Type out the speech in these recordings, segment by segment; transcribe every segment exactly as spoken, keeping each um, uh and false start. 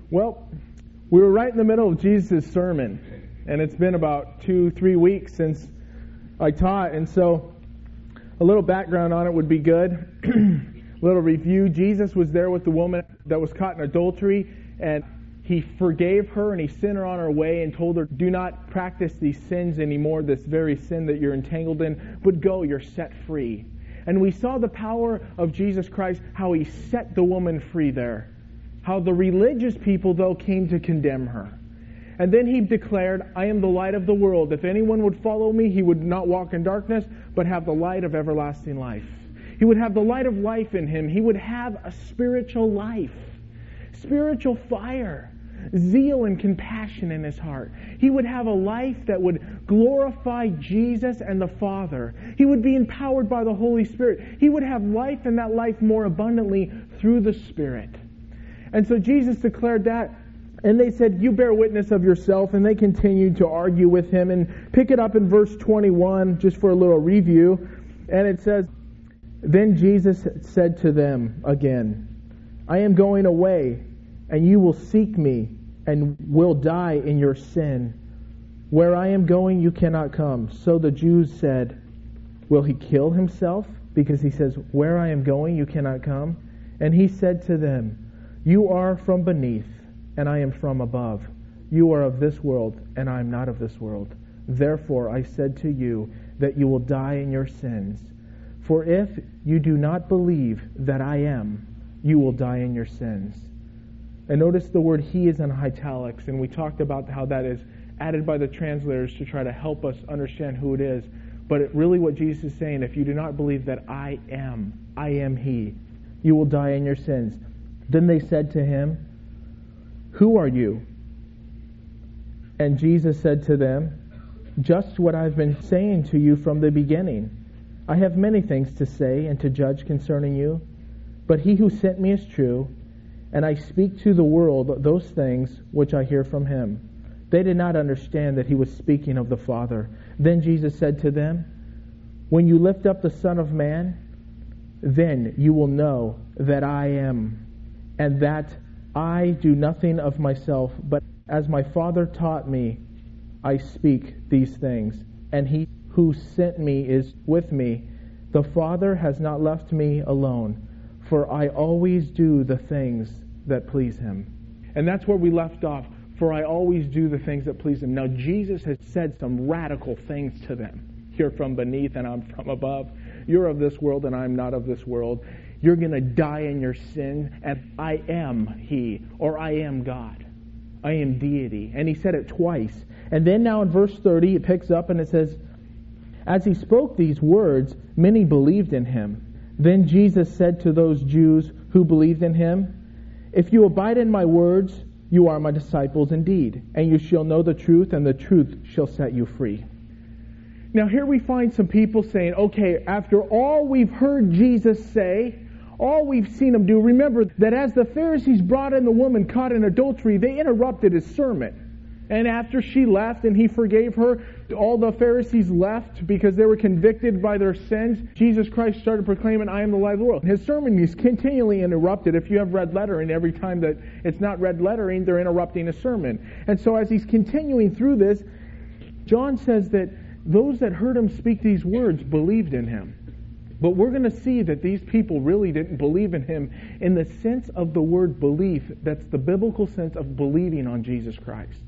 Well, we were right in the middle of Jesus' sermon, and it's been about two, three weeks since I taught, and so a little background on it would be good. A little review. Jesus was there with the woman that was caught in adultery, and he forgave her and he sent her on her way and told her, do not practice these sins anymore, this very sin that you're entangled in, but go, you're set free. And we saw the power of Jesus Christ, how he set the woman free there. How the religious people, though, came to condemn her. And then he declared, I am the light of the world. If anyone would follow me, he would not walk in darkness, but have the light of everlasting life. He would have the light of life in him. He would have a spiritual life, spiritual fire, zeal and compassion in his heart. He would have a life that would glorify Jesus and the Father. He would be empowered by the Holy Spirit. He would have life, and that life more abundantly through the Spirit. And so Jesus declared that, and they said, you bear witness of yourself, and they continued to argue with him. And pick it up in verse twenty-one, just for a little review, and it says, then Jesus said to them again, I am going away, and you will seek me, and will die in your sin. Where I am going, you cannot come. So the Jews said, will he kill himself? Because he says, where I am going, you cannot come. And he said to them, you are from beneath, and I am from above. You are of this world, and I am not of this world. Therefore I said to you that you will die in your sins. For if you do not believe that I am, you will die in your sins. And notice the word he is in italics, and we talked about how that is added by the translators to try to help us understand who it is. But it, really what Jesus is saying, if you do not believe that I am, I am he, you will die in your sins. Then they said to him, who are you? And Jesus said to them, just what I've been saying to you from the beginning. I have many things to say and to judge concerning you, but he who sent me is true, and I speak to the world those things which I hear from him. They did not understand that he was speaking of the Father. Then Jesus said to them, when you lift up the Son of Man, then you will know that I am, and that I do nothing of myself, but as my Father taught me, I speak these things. And he who sent me is with me. The Father has not left me alone, for I always do the things that please him. And that's where we left off. For I always do the things that please him. Now Jesus has said some radical things to them. You're from beneath and I'm from above. You're of this world and I'm not of this world. You're going to die in your sin, and I am he, or I am God. I am deity. And he said it twice. And then now in verse thirty, it picks up and it says, as he spoke these words, many believed in him. Then Jesus said to those Jews who believed in him, if you abide in my words, you are my disciples indeed, and you shall know the truth, and the truth shall set you free. Now here we find some people saying, okay, after all we've heard Jesus say, all we've seen him do, remember that as the Pharisees brought in the woman caught in adultery, they interrupted his sermon. And after she left and he forgave her, all the Pharisees left because they were convicted by their sins. Jesus Christ started proclaiming, I am the light of the world. His sermon is continually interrupted. If you have red lettering, every time that it's not red lettering, they're interrupting a sermon. And so as he's continuing through this, John says that those that heard him speak these words believed in him. But we're going to see that these people really didn't believe in him in the sense of the word belief. That's the biblical sense of believing on Jesus Christ.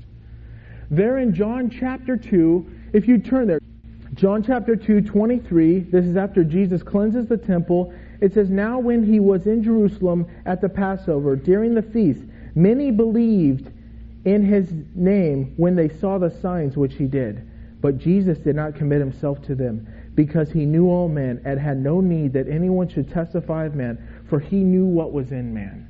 There in John chapter two, if you turn there, John chapter two, twenty-three, this is after Jesus cleanses the temple. It says, now when he was in Jerusalem at the Passover, during the feast, many believed in his name when they saw the signs which he did. But Jesus did not commit himself to them, because he knew all men and had no need that anyone should testify of man, for he knew what was in man.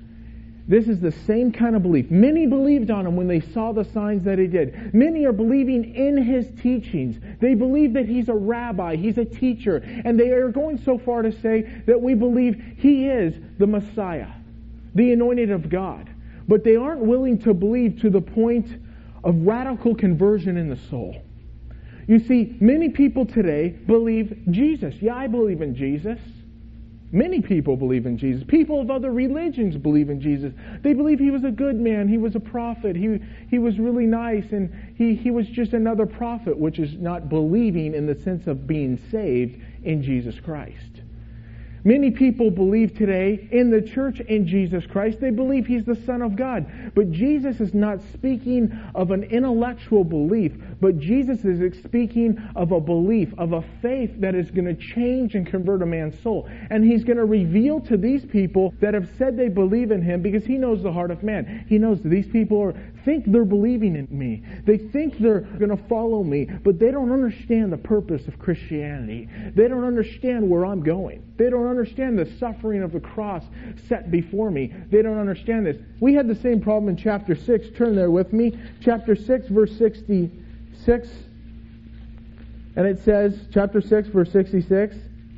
This is the same kind of belief. Many believed on him when they saw the signs that he did. Many are believing in his teachings. They believe that he's a rabbi, he's a teacher, and they are going so far to say that we believe he is the Messiah, the anointed of God. But they aren't willing to believe to the point of radical conversion in the soul. You see, many people today believe Jesus. Yeah, I believe in Jesus. Many people believe in Jesus. People of other religions believe in Jesus. They believe he was a good man. He was a prophet. He he was really nice. And he, he was just another prophet, which is not believing in the sense of being saved in Jesus Christ. Many people believe today in the church in Jesus Christ. They believe he's the Son of God. But Jesus is not speaking of an intellectual belief, but Jesus is speaking of a belief, of a faith that is going to change and convert a man's soul. And he's going to reveal to these people that have said they believe in him, because he knows the heart of man. He knows that these people are, think they're believing in me. They think they're going to follow me, but they don't understand the purpose of Christianity. They don't understand where I'm going. They don't understand the suffering of the cross set before me. They don't understand this. We had the same problem in chapter six. Turn there with me. Chapter six, verse sixty-six. And it says, chapter six, verse sixty-six,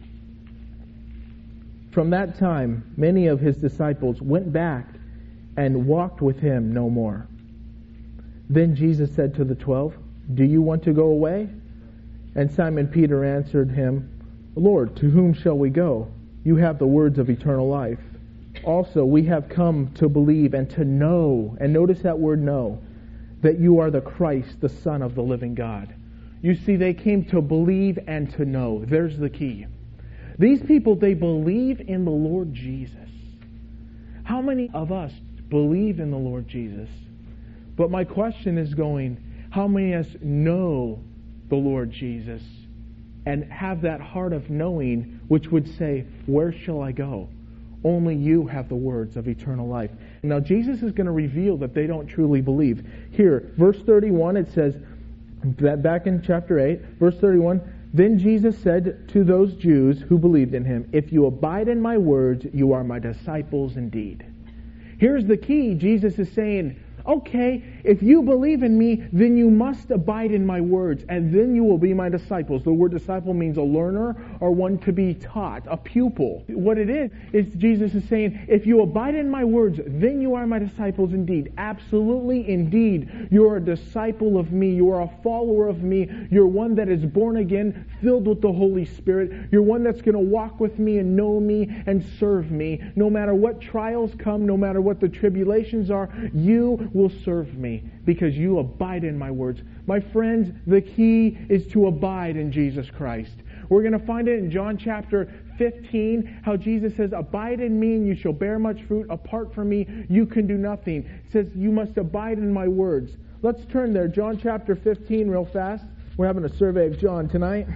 from that time, many of his disciples went back and walked with him no more. Then Jesus said to the twelve, do you want to go away? And Simon Peter answered him, Lord, to whom shall we go? You have the words of eternal life. Also, we have come to believe and to know, and notice that word know, that you are the Christ, the Son of the living God. You see, they came to believe and to know. There's the key. These people, they believe in the Lord Jesus. How many of us believe in the Lord Jesus? But my question is going, how many of us know the Lord Jesus and have that heart of knowing which would say, where shall I go? Only you have the words of eternal life. Now Jesus is going to reveal that they don't truly believe. Here, verse thirty-one, it says, back in chapter eight, verse thirty-one, then Jesus said to those Jews who believed in him, if you abide in my words, you are my disciples indeed. Here's the key. Jesus is saying, okay, if you believe in me, then you must abide in my words, and then you will be my disciples. The word disciple means a learner or one to be taught, a pupil. What it is, is Jesus is saying, if you abide in my words, then you are my disciples indeed. Absolutely, indeed. You are a disciple of me. You are a follower of me. You're one that is born again, filled with the Holy Spirit. You're one that's going to walk with me and know me and serve me. No matter what trials come, no matter what the tribulations are, you will serve me because you abide in my words. My friends, the key is to abide in Jesus Christ. We're going to find it in John chapter fifteen, how Jesus says, abide in me and you shall bear much fruit. Apart from me, you can do nothing. It says, you must abide in my words. Let's turn there. John chapter fifteen real fast. We're having a survey of John tonight.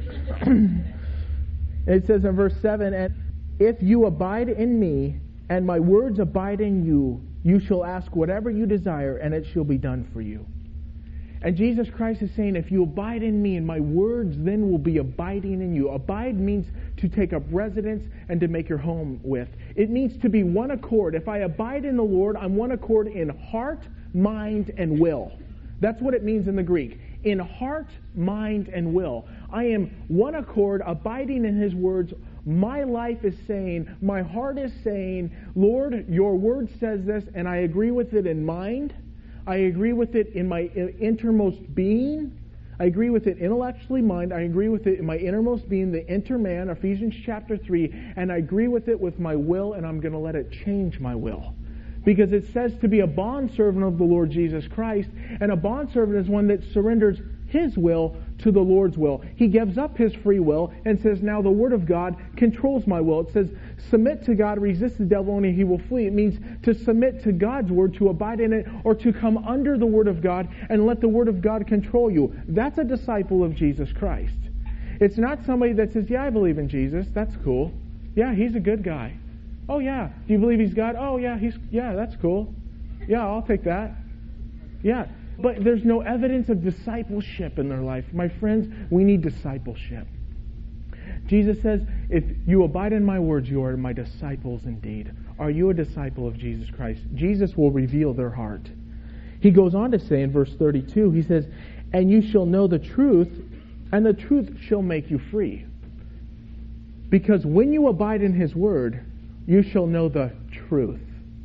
It says in verse seven, and if you abide in me and my words abide in you, you shall ask whatever you desire, and it shall be done for you. And Jesus Christ is saying, if you abide in me, and my words then will be abiding in you. Abide means to take up residence and to make your home with. It means to be one accord. If I abide in the Lord, I'm one accord in heart, mind, and will. That's what it means in the Greek. In heart, mind, and will. I am one accord, abiding in his words. My life is saying, my heart is saying, Lord, your word says this, and I agree with it in mind. I agree with it in my innermost being. I agree with it intellectually, mind. I agree with it in my innermost being, the inner man, Ephesians chapter three, and I agree with it with my will, and I'm going to let it change my will. Because it says to be a bondservant of the Lord Jesus Christ, and a bondservant is one that surrenders his will to the Lord's will. He gives up his free will and says, now the Word of God controls my will. It says, submit to God, resist the devil, and he will flee. It means to submit to God's Word, to abide in it, or to come under the Word of God and let the Word of God control you. That's a disciple of Jesus Christ. It's not somebody that says, yeah, I believe in Jesus. That's cool. Yeah, he's a good guy. Oh, yeah. Do you believe he's God? Oh, yeah, he's yeah, that's cool. Yeah, I'll take that. Yeah. But there's no evidence of discipleship in their life. My friends, we need discipleship. Jesus says, if you abide in my words, you are my disciples indeed. Are you a disciple of Jesus Christ? Jesus will reveal their heart. He goes on to say in verse thirty-two, he says, and you shall know the truth, and the truth shall make you free. Because when you abide in his word, you shall know the truth.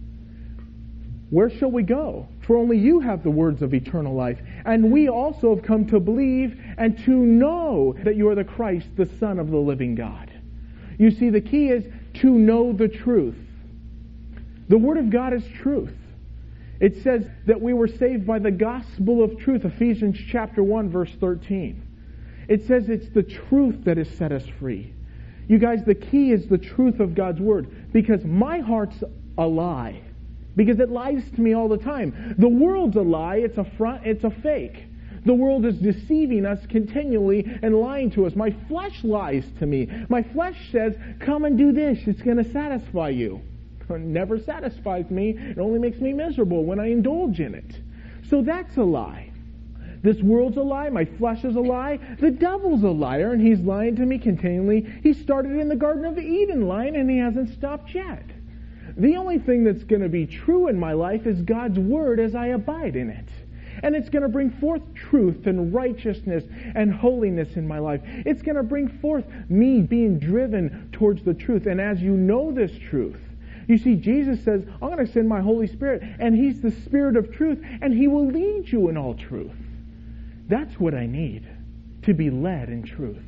Where shall we go? For only you have the words of eternal life. And we also have come to believe and to know that you are the Christ, the Son of the living God. You see, the key is to know the truth. The Word of God is truth. It says that we were saved by the gospel of truth, Ephesians chapter one, verse thirteen. It says it's the truth that has set us free. You guys, the key is the truth of God's Word, because my heart's a lie. Because it lies to me all the time. The world's a lie, it's a front, it's a fake. The world is deceiving us continually and lying to us. My flesh lies to me. My flesh says, come and do this, it's going to satisfy you. It never satisfies me. It only makes me miserable when I indulge in it. So that's a lie. This world's a lie. My flesh is a lie. The devil's a liar, and he's lying to me continually. He started in the Garden of Eden lying, and he hasn't stopped yet. The only thing that's going to be true in my life is God's Word as I abide in it. And it's going to bring forth truth and righteousness and holiness in my life. It's going to bring forth me being driven towards the truth. And as you know this truth, you see, Jesus says, I'm going to send my Holy Spirit, and He's the Spirit of truth, and He will lead you in all truth. That's what I need, to be led in truth.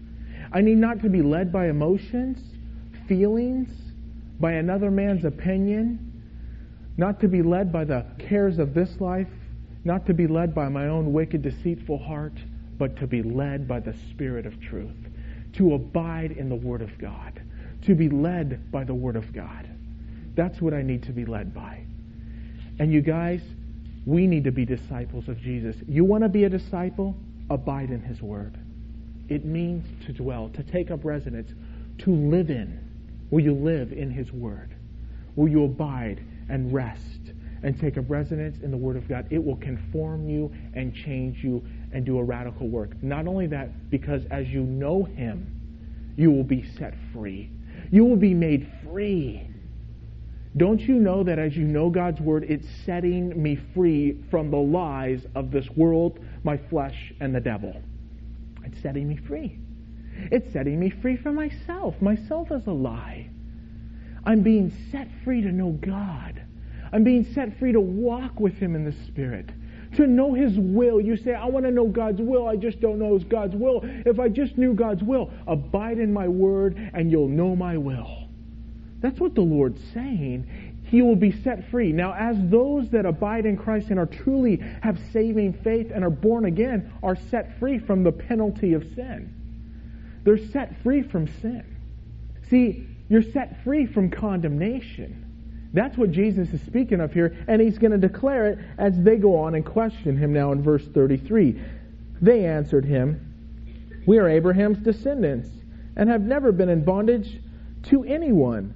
I need not to be led by emotions, feelings, by another man's opinion, not to be led by the cares of this life, not to be led by my own wicked, deceitful heart, but to be led by the Spirit of truth, to abide in the Word of God, to be led by the Word of God. That's what I need to be led by. And you guys, we need to be disciples of Jesus. You want to be a disciple? Abide in His Word. It means to dwell, to take up residence, to live in. Will you live in His Word? Will you abide and rest and take up residence in the Word of God? It will conform you and change you and do a radical work. Not only that, because as you know Him, you will be set free. You will be made free. Don't you know that as you know God's Word, it's setting me free from the lies of this world, my flesh, and the devil? It's setting me free. It's setting me free from myself. Myself is a lie. I'm being set free to know God. I'm being set free to walk with Him in the Spirit. To know His will. You say, I want to know God's will. I just don't know God's will. If I just knew God's will, abide in my Word and you'll know my will. That's what the Lord's saying. He will be set free. Now, as those that abide in Christ and are truly have saving faith and are born again are set free from the penalty of sin. They're set free from sin. See, you're set free from condemnation. That's what Jesus is speaking of here, and He's going to declare it as they go on and question Him now in verse thirty-three. They answered Him, we are Abraham's descendants and have never been in bondage to anyone.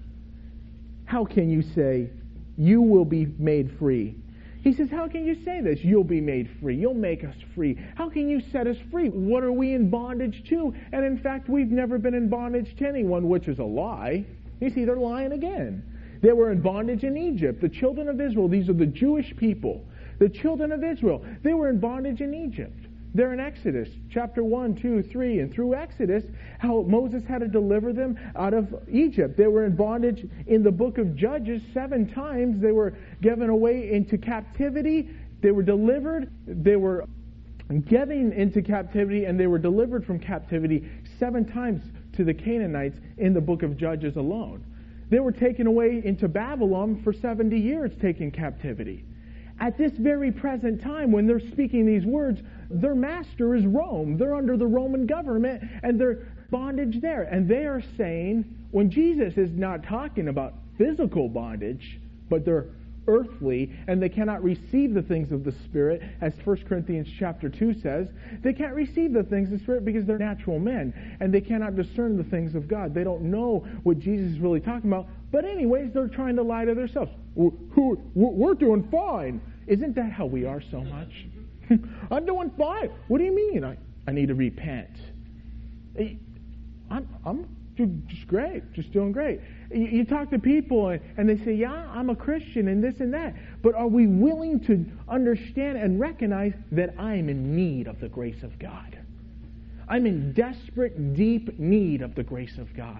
How can you say, you will be made free? He says, how can you say this? You'll be made free. You'll make us free. How can you set us free? What are we in bondage to? And in fact, we've never been in bondage to anyone, which is a lie. You see, they're lying again. They were in bondage in Egypt. The children of Israel, these are the Jewish people. The children of Israel, they were in bondage in Egypt. They're in Exodus, chapter one, two, three, and through Exodus, how Moses had to deliver them out of Egypt. They were in bondage in the book of Judges seven times. They were given away into captivity. They were delivered. They were given into captivity, and they were delivered from captivity seven times to the Canaanites in the book of Judges alone. They were taken away into Babylon for seventy years, taken captivity. At this very present time, when they're speaking these words, their master is Rome. They're under the Roman government, and they're bondage there. And they are saying, when Jesus is not talking about physical bondage, but they're earthly, and they cannot receive the things of the Spirit, as First Corinthians chapter two says, they can't receive the things of the Spirit because they're natural men, and they cannot discern the things of God. They don't know what Jesus is really talking about. But anyways, they're trying to lie to themselves. We're doing fine. Isn't that how we are so much? I'm doing fine. What do you mean? I, I need to repent. I'm, I'm just great. Just doing great. You, you talk to people and, and they say, yeah, I'm a Christian and this and that. But are we willing to understand and recognize that I'm in need of the grace of God? I'm in desperate, deep need of the grace of God.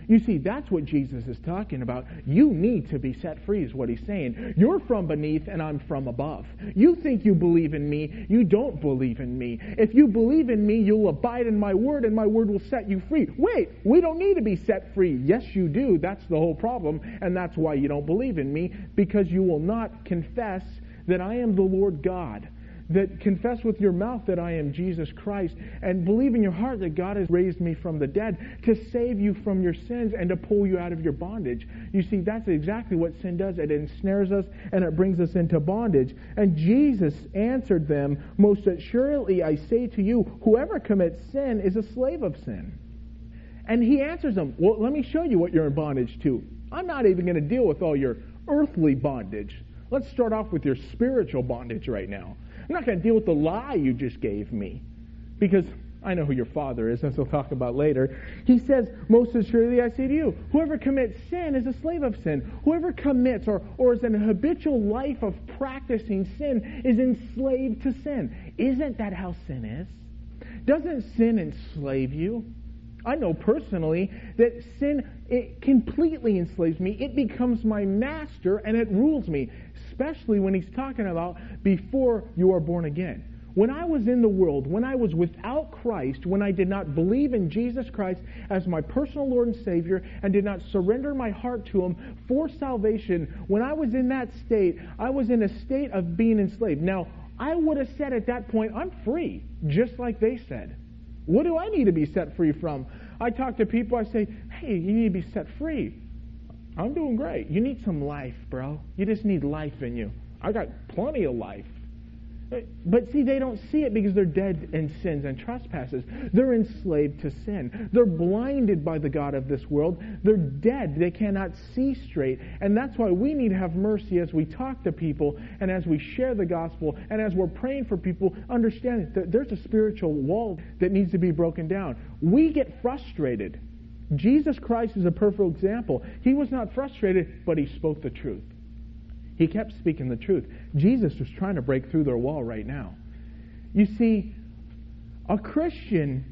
You see, that's what Jesus is talking about. You need to be set free is what he's saying. You're from beneath and I'm from above. You think you believe in me. You don't believe in me. If you believe in me, you'll abide in my word and my word will set you free. Wait, we don't need to be set free. Yes, you do. That's the whole problem. And that's why you don't believe in me, because you will not confess that I am the Lord God. That confess with your mouth that I am Jesus Christ, and believe in your heart that God has raised me from the dead to save you from your sins and to pull you out of your bondage. You see, that's exactly what sin does. It ensnares us and it brings us into bondage. And Jesus answered them, most assuredly I say to you, whoever commits sin is a slave of sin. And he answers them, well, let me show you what you're in bondage to. I'm not even going to deal with all your earthly bondage. Let's start off with your spiritual bondage right now. I'm not going to deal with the lie you just gave me, because I know who your father is, as we'll talk about later. He says, most assuredly I say to you, whoever commits sin is a slave of sin. Whoever commits or, or is in a habitual life of practicing sin is enslaved to sin. Isn't that how sin is? Doesn't sin enslave you? I know personally that sin, it completely enslaves me. It becomes my master and it rules me, especially when he's talking about before you are born again. When I was in the world, when I was without Christ, when I did not believe in Jesus Christ as my personal Lord and Savior and did not surrender my heart to him for salvation, when I was in that state, I was in a state of being enslaved. Now, I would have said at that point, I'm free, just like they said. What do I need to be set free from? I talk to people, I say, hey, you need to be set free. I'm doing great. You need some life, bro. You just need life in you. I got plenty of life. But see, they don't see it because they're dead in sins and trespasses. They're enslaved to sin. They're blinded by the god of this world. They're dead. They cannot see straight. And that's why we need to have mercy as we talk to people and as we share the gospel and as we're praying for people, understanding that there's a spiritual wall that needs to be broken down. We get frustrated. Jesus Christ is a perfect example. He was not frustrated, but he spoke the truth. He kept speaking the truth. Jesus was trying to break through their wall right now. You see, a Christian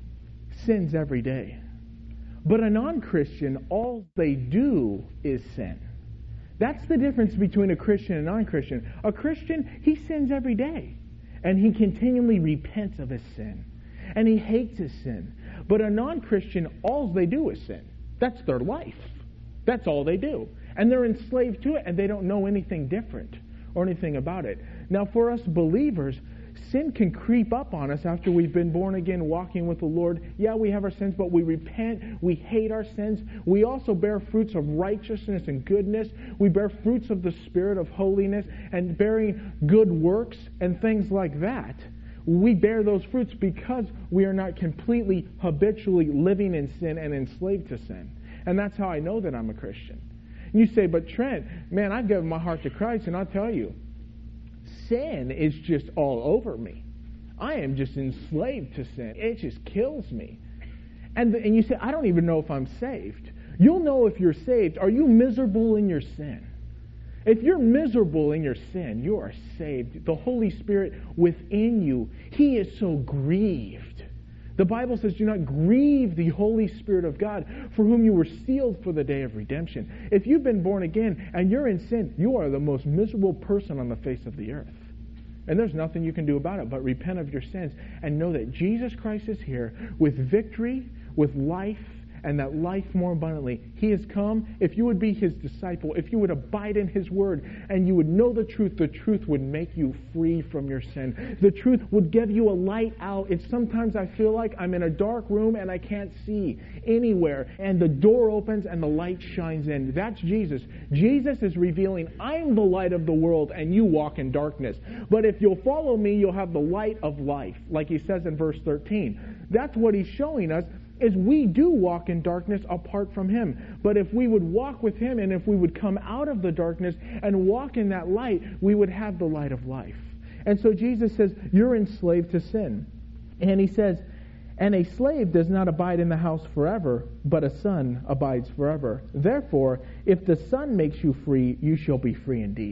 sins every day. But a non-Christian, all they do is sin. That's the difference between a Christian and a non-Christian. A Christian, he sins every day. And he continually repents of his sin. And he hates his sin. But a non-Christian, all they do is sin. That's their life. That's all they do. And they're enslaved to it, and they don't know anything different or anything about it. Now, for us believers, sin can creep up on us after we've been born again, walking with the Lord. Yeah, we have our sins, but we repent. We hate our sins. We also bear fruits of righteousness and goodness. We bear fruits of the Spirit of holiness and bearing good works and things like that. We bear those fruits because we are not completely habitually living in sin and enslaved to sin. And that's how I know that I'm a Christian. You say, but Trent, man, I've given my heart to Christ, and I'll tell you, sin is just all over me. I am just enslaved to sin. It just kills me. And, and you say, I don't even know if I'm saved. You'll know if you're saved. Are you miserable in your sin? If you're miserable in your sin, you are saved. The Holy Spirit within you, He is so grieved. The Bible says, do not grieve the Holy Spirit of God, for whom you were sealed for the day of redemption. If you've been born again and you're in sin, you are the most miserable person on the face of the earth. And there's nothing you can do about it but repent of your sins and know that Jesus Christ is here with victory, with life, and that life more abundantly. He has come. If you would be His disciple, if you would abide in His word, and you would know the truth, the truth would make you free from your sin. The truth would give you a light out. It's sometimes I feel like I'm in a dark room and I can't see anywhere, and the door opens and the light shines in. That's Jesus. Jesus is revealing, I'm the light of the world and you walk in darkness. But if you'll follow me, you'll have the light of life, like He says in verse thirteen. That's what He's showing us, is we do walk in darkness apart from Him. But if we would walk with Him, and if we would come out of the darkness and walk in that light, we would have the light of life. And so Jesus says, you're enslaved to sin. And He says, and a slave does not abide in the house forever, but a son abides forever. Therefore, if the Son makes you free, you shall be free indeed.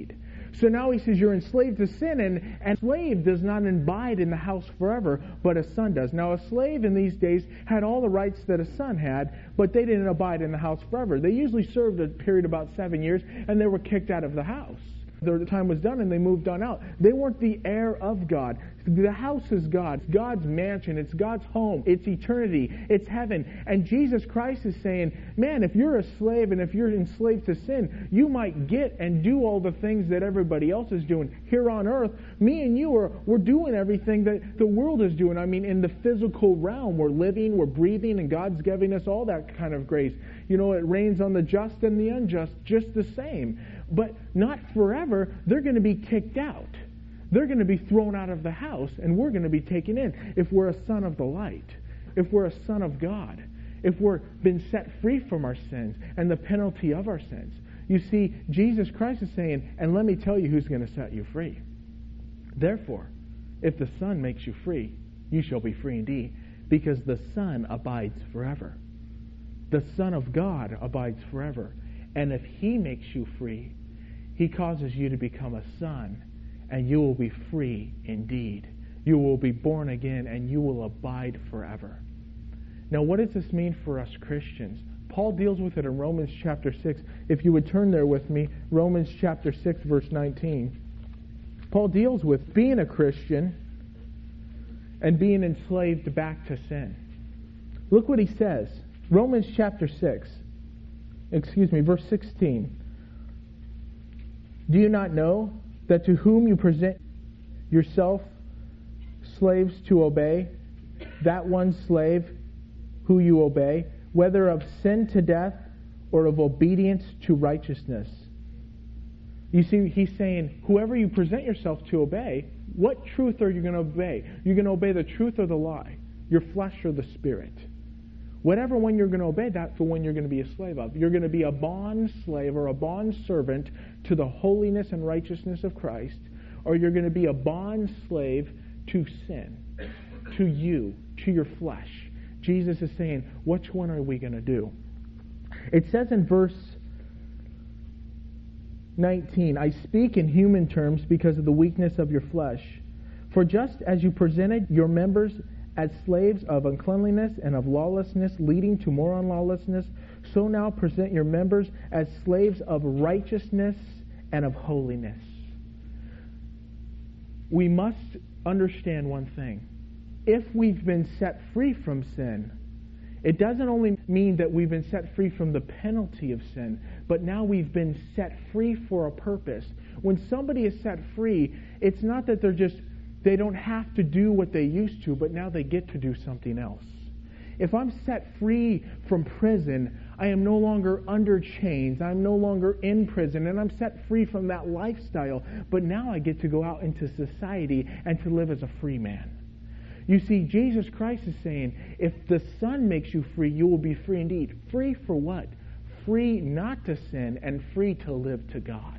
So now he says you're enslaved to sin, and, and a slave does not abide in the house forever, but a son does. Now a slave in these days had all the rights that a son had, but they didn't abide in the house forever. They usually served a period about seven years, and they were kicked out of the house. Their time was done and they moved on out. They weren't the heir of God. The house is God. It's God's mansion. It's God's home. It's eternity. It's heaven. And Jesus Christ is saying, man, if you're a slave and if you're enslaved to sin, you might get and do all the things that everybody else is doing here on earth. Me and you are we're doing everything that the world is doing. I mean, in the physical realm, we're living, we're breathing, and God's giving us all that kind of grace. You know, it rains on the just and the unjust just the same. But not forever. They're going to be kicked out. They're going to be thrown out of the house, and we're going to be taken in if we're a son of the light, if we're a son of God, if we're been set free from our sins and the penalty of our sins. You see, Jesus Christ is saying, and let me tell you who's going to set you free. Therefore, if the Son makes you free, you shall be free indeed, because the Son abides forever. The Son of God abides forever. And if He makes you free, He causes you to become a son, and you will be free indeed. You will be born again, and you will abide forever. Now, what does this mean for us Christians? Paul deals with it in Romans chapter six. If you would turn there with me, Romans chapter six, verse nineteen. Paul deals with being a Christian and being enslaved back to sin. Look what he says. Romans chapter six. Excuse me, verse sixteen. Do you not know that to whom you present yourself slaves to obey, that one slave who you obey, whether of sin to death or of obedience to righteousness? You see, he's saying, whoever you present yourself to obey, what truth are you going to obey? You're going to obey the truth or the lie? Your flesh or the spirit? Whatever one you're going to obey, that's the one you're going to be a slave of. You're going to be a bond slave or a bond servant to the holiness and righteousness of Christ, or you're going to be a bond slave to sin, to you, to your flesh. Jesus is saying, which one are we going to do? It says in verse nineteen, I speak in human terms because of the weakness of your flesh. For just as you presented your members as slaves of uncleanliness and of lawlessness, leading to more unlawlessness, so now present your members as slaves of righteousness and of holiness. We must understand one thing. If we've been set free from sin, it doesn't only mean that we've been set free from the penalty of sin, but now we've been set free for a purpose. When somebody is set free, it's not that they're just they don't have to do what they used to, but now they get to do something else. If I'm set free from prison, I am no longer under chains. I'm no longer in prison, and I'm set free from that lifestyle. But now I get to go out into society and to live as a free man. You see, Jesus Christ is saying, if the Son makes you free, you will be free indeed. Free for what? Free not to sin and free to live to God.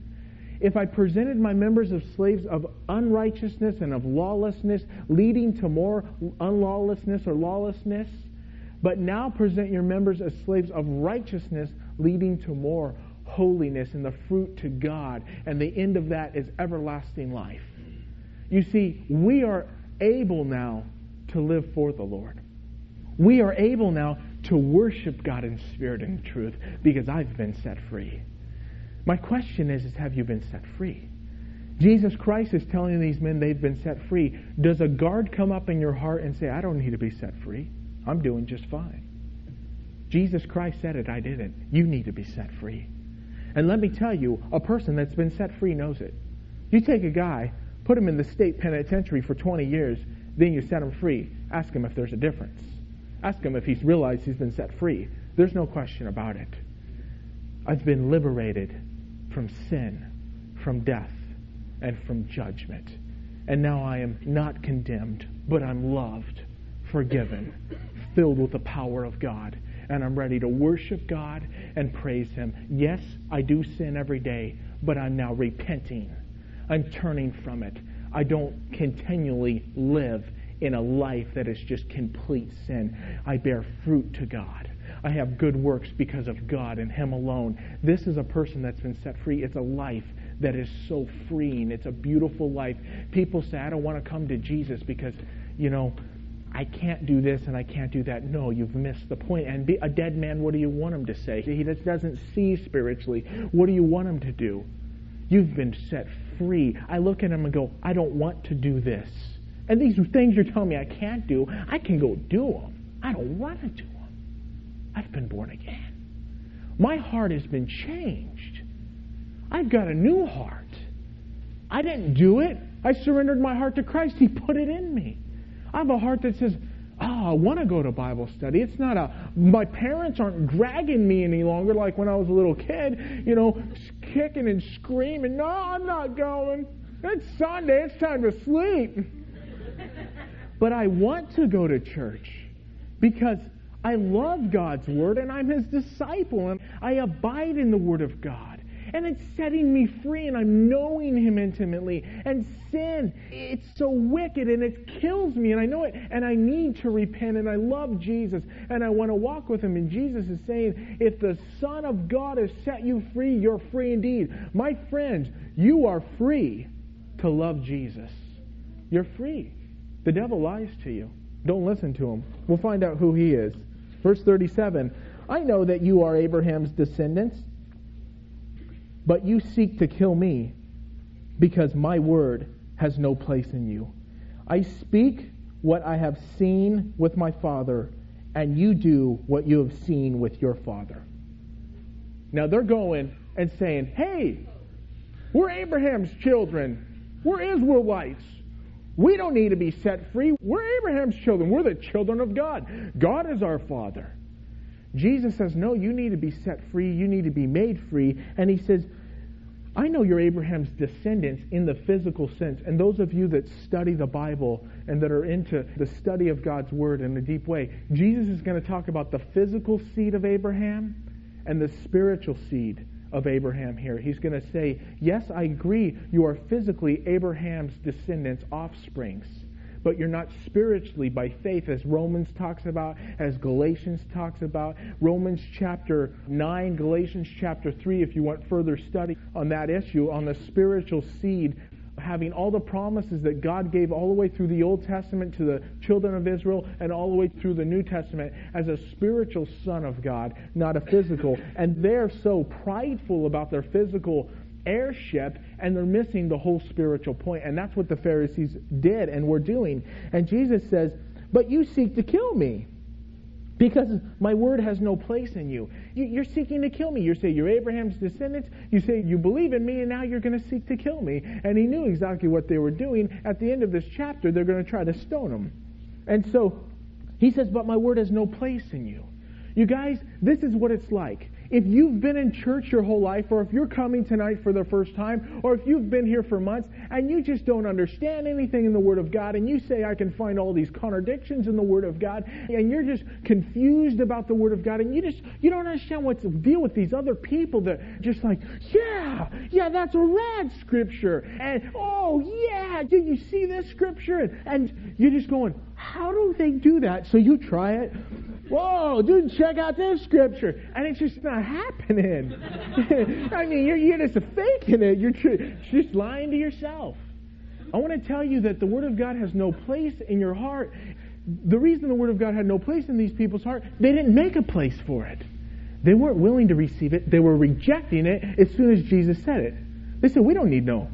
If I presented my members as slaves of unrighteousness and of lawlessness, leading to more unlawlessness or lawlessness, but now present your members as slaves of righteousness, leading to more holiness and the fruit to God, and the end of that is everlasting life. You see, we are able now to live for the Lord. We are able now to worship God in spirit and truth because I've been set free. My question is, is have you been set free? Jesus Christ is telling these men they've been set free. Does a guard come up in your heart and say, I don't need to be set free. I'm doing just fine. Jesus Christ said it, I didn't. You need to be set free. And let me tell you, a person that's been set free knows it. You take a guy, put him in the state penitentiary for twenty years, then you set him free. Ask him if there's a difference. Ask him if he's realized he's been set free. There's no question about it. I've been liberated from sin, from death, and from judgment. And now I am not condemned, but I'm loved, forgiven, filled with the power of God. And I'm ready to worship God and praise Him. Yes, I do sin every day, but I'm now repenting. I'm turning from it. I don't continually live in a life that is just complete sin. I bear fruit to God. I have good works because of God and Him alone. This is a person that's been set free. It's a life that is so freeing. It's a beautiful life. People say, I don't want to come to Jesus because, you know, I can't do this and I can't do that. No, you've missed the point. And be a dead man, what do you want him to say? He just doesn't see spiritually. What do you want him to do? You've been set free. I look at him and go, I don't want to do this. And these things you're telling me I can't do, I can go do them. I don't want to do them. I've been born again. My heart has been changed. I've got a new heart. I didn't do it. I surrendered my heart to Christ. He put it in me. I have a heart that says, oh, I want to go to Bible study. It's not a, my parents aren't dragging me any longer like when I was a little kid, you know, kicking and screaming. No, I'm not going. It's Sunday. It's time to sleep. But I want to go to church because I love God's Word and I'm His disciple and I abide in the Word of God. And it's setting me free and I'm knowing Him intimately. And sin, it's so wicked and it kills me and I know it. And I need to repent and I love Jesus and I want to walk with Him. And Jesus is saying, if the Son of God has set you free, you're free indeed. My friends, you are free to love Jesus. You're free. The devil lies to you. Don't listen to him. We'll find out who he is. Verse thirty-seven, I know that you are Abraham's descendants, but you seek to kill me because my word has no place in you. I speak what I have seen with my father, and you do what you have seen with your father. Now they're going and saying, hey, we're Abraham's children. We're Israelites. We don't need to be set free. We're Abraham's children. We're the children of God. God is our Father. Jesus says, no, you need to be set free. You need to be made free. And He says, I know you're Abraham's descendants in the physical sense. And those of you that study the Bible and that are into the study of God's Word in a deep way, Jesus is going to talk about the physical seed of Abraham and the spiritual seed of Abraham here. He's going to say, yes, I agree, you are physically Abraham's descendants, offsprings, but you're not spiritually by faith, as Romans talks about, as Galatians talks about. Romans chapter nine, Galatians chapter three, if you want further study on that issue, on the spiritual seed, having all the promises that God gave all the way through the Old Testament to the children of Israel and all the way through the New Testament as a spiritual son of God, not a physical. And they're so prideful about their physical heirship and they're missing the whole spiritual point. And that's what the Pharisees did and were doing. And Jesus says, but you seek to kill me because my word has no place in you. You're seeking to kill me. You say you're Abraham's descendants. You say you believe in me, and now you're going to seek to kill me. And He knew exactly what they were doing. At the end of this chapter, they're going to try to stone Him. And so He says, but my word has no place in you. You guys, this is what it's like. If you've been in church your whole life, or if you're coming tonight for the first time, or if you've been here for months, and you just don't understand anything in the Word of God, and you say, I can find all these contradictions in the Word of God, and you're just confused about the Word of God, and you just, you don't understand what to deal with these other people that just like, yeah, yeah, that's a rad scripture, and oh, yeah, did you see this scripture? And, and you're just going, how do they do that? So you try it. Whoa, dude, check out this scripture. And it's just not happening. I mean, you're, you're just faking it. You're tr- just lying to yourself. I want to tell you that the Word of God has no place in your heart. The reason the Word of God had no place in these people's heart, they didn't make a place for it. They weren't willing to receive it. They were rejecting it as soon as Jesus said it. They said, we don't need no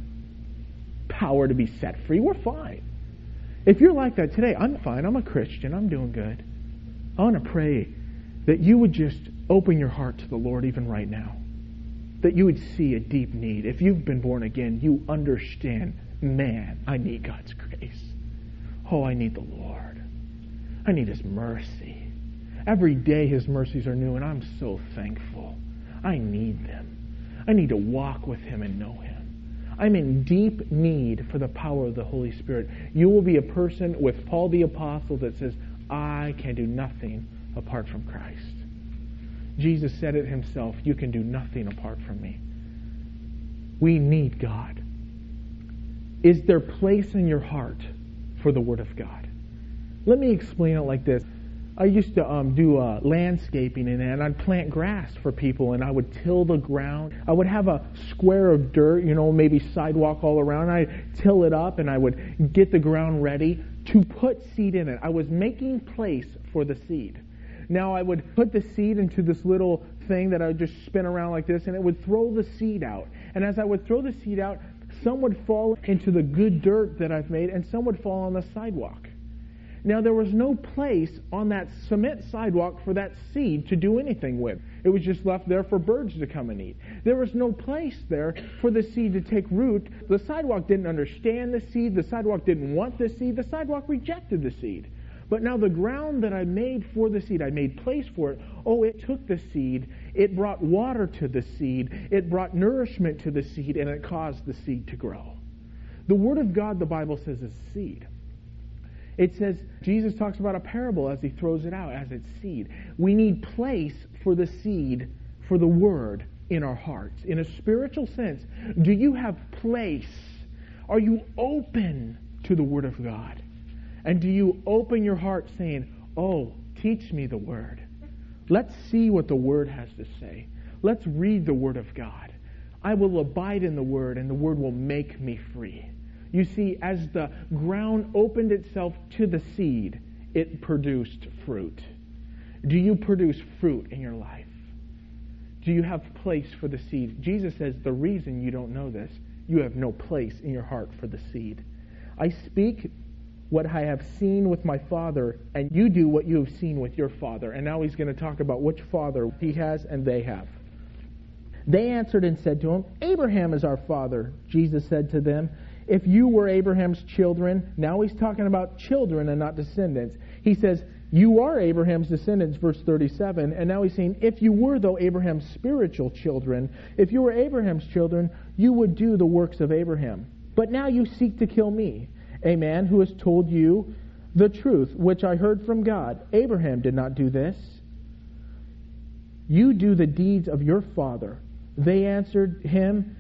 power to be set free. We're fine. If you're like that today, I'm fine. I'm a Christian. I'm doing good. I want to pray that you would just open your heart to the Lord even right now. That you would see a deep need. If you've been born again, you understand, man, I need God's grace. Oh, I need the Lord. I need His mercy. Every day His mercies are new, and I'm so thankful. I need them. I need to walk with Him and know Him. I'm in deep need for the power of the Holy Spirit. You will be a person with Paul the Apostle that says, I can do nothing apart from Christ. Jesus said it Himself, you can do nothing apart from me. We need God. Is there place in your heart for the Word of God? Let me explain it like this. I used to um, do uh, landscaping, and, and I'd plant grass for people, and I would till the ground. I would have a square of dirt, you know, maybe sidewalk all around. I'd till it up, and I would get the ground ready to put seed in it. I was making place for the seed. Now I would put the seed into this little thing that I would just spin around like this, and it would throw the seed out. And as I would throw the seed out, some would fall into the good dirt that I've made, and some would fall on the sidewalk. Now, there was no place on that cement sidewalk for that seed to do anything with. It was just left there for birds to come and eat. There was no place there for the seed to take root. The sidewalk didn't understand the seed. The sidewalk didn't want the seed. The sidewalk rejected the seed. But now the ground that I made for the seed, I made place for it. Oh, it took the seed. It brought water to the seed. It brought nourishment to the seed, and it caused the seed to grow. The Word of God, the Bible says, is seed. It says, Jesus talks about a parable as he throws it out, as its seed. We need place for the seed, for the Word in our hearts. In a spiritual sense, do you have place? Are you open to the Word of God? And do you open your heart saying, oh, teach me the Word. Let's see what the Word has to say. Let's read the Word of God. I will abide in the Word, and the Word will make me free. You see, as the ground opened itself to the seed, it produced fruit. Do you produce fruit in your life? Do you have place for the seed? Jesus says the reason you don't know this, you have no place in your heart for the seed. I speak what I have seen with my Father, and you do what you have seen with your father. And now he's going to talk about which father he has and they have. They answered and said to him, Abraham is our father. Jesus said to them, if you were Abraham's children, now he's talking about children and not descendants. He says, you are Abraham's descendants, verse thirty-seven. And now he's saying, if you were, though, Abraham's spiritual children, if you were Abraham's children, you would do the works of Abraham. But now you seek to kill me, a man who has told you the truth, which I heard from God. Abraham did not do this. You do the deeds of your father. They answered him,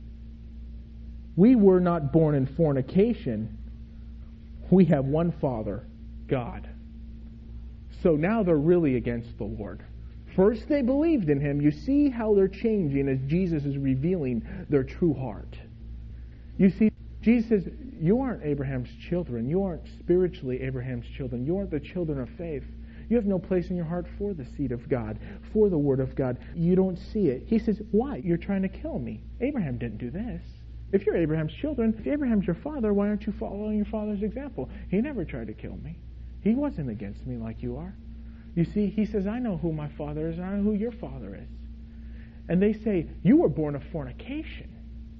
we were not born in fornication. We have one Father, God. So now they're really against the Lord. First they believed in him. You see how they're changing as Jesus is revealing their true heart. You see, Jesus says, you aren't Abraham's children. You aren't spiritually Abraham's children. You aren't the children of faith. You have no place in your heart for the seed of God, for the Word of God. You don't see it. He says, why? You're trying to kill me. Abraham didn't do this. If you're Abraham's children, if Abraham's your father, why aren't you following your father's example? He never tried to kill me. He wasn't against me like you are. You see, he says, I know who my father is and I know who your father is. And they say, you were born of fornication.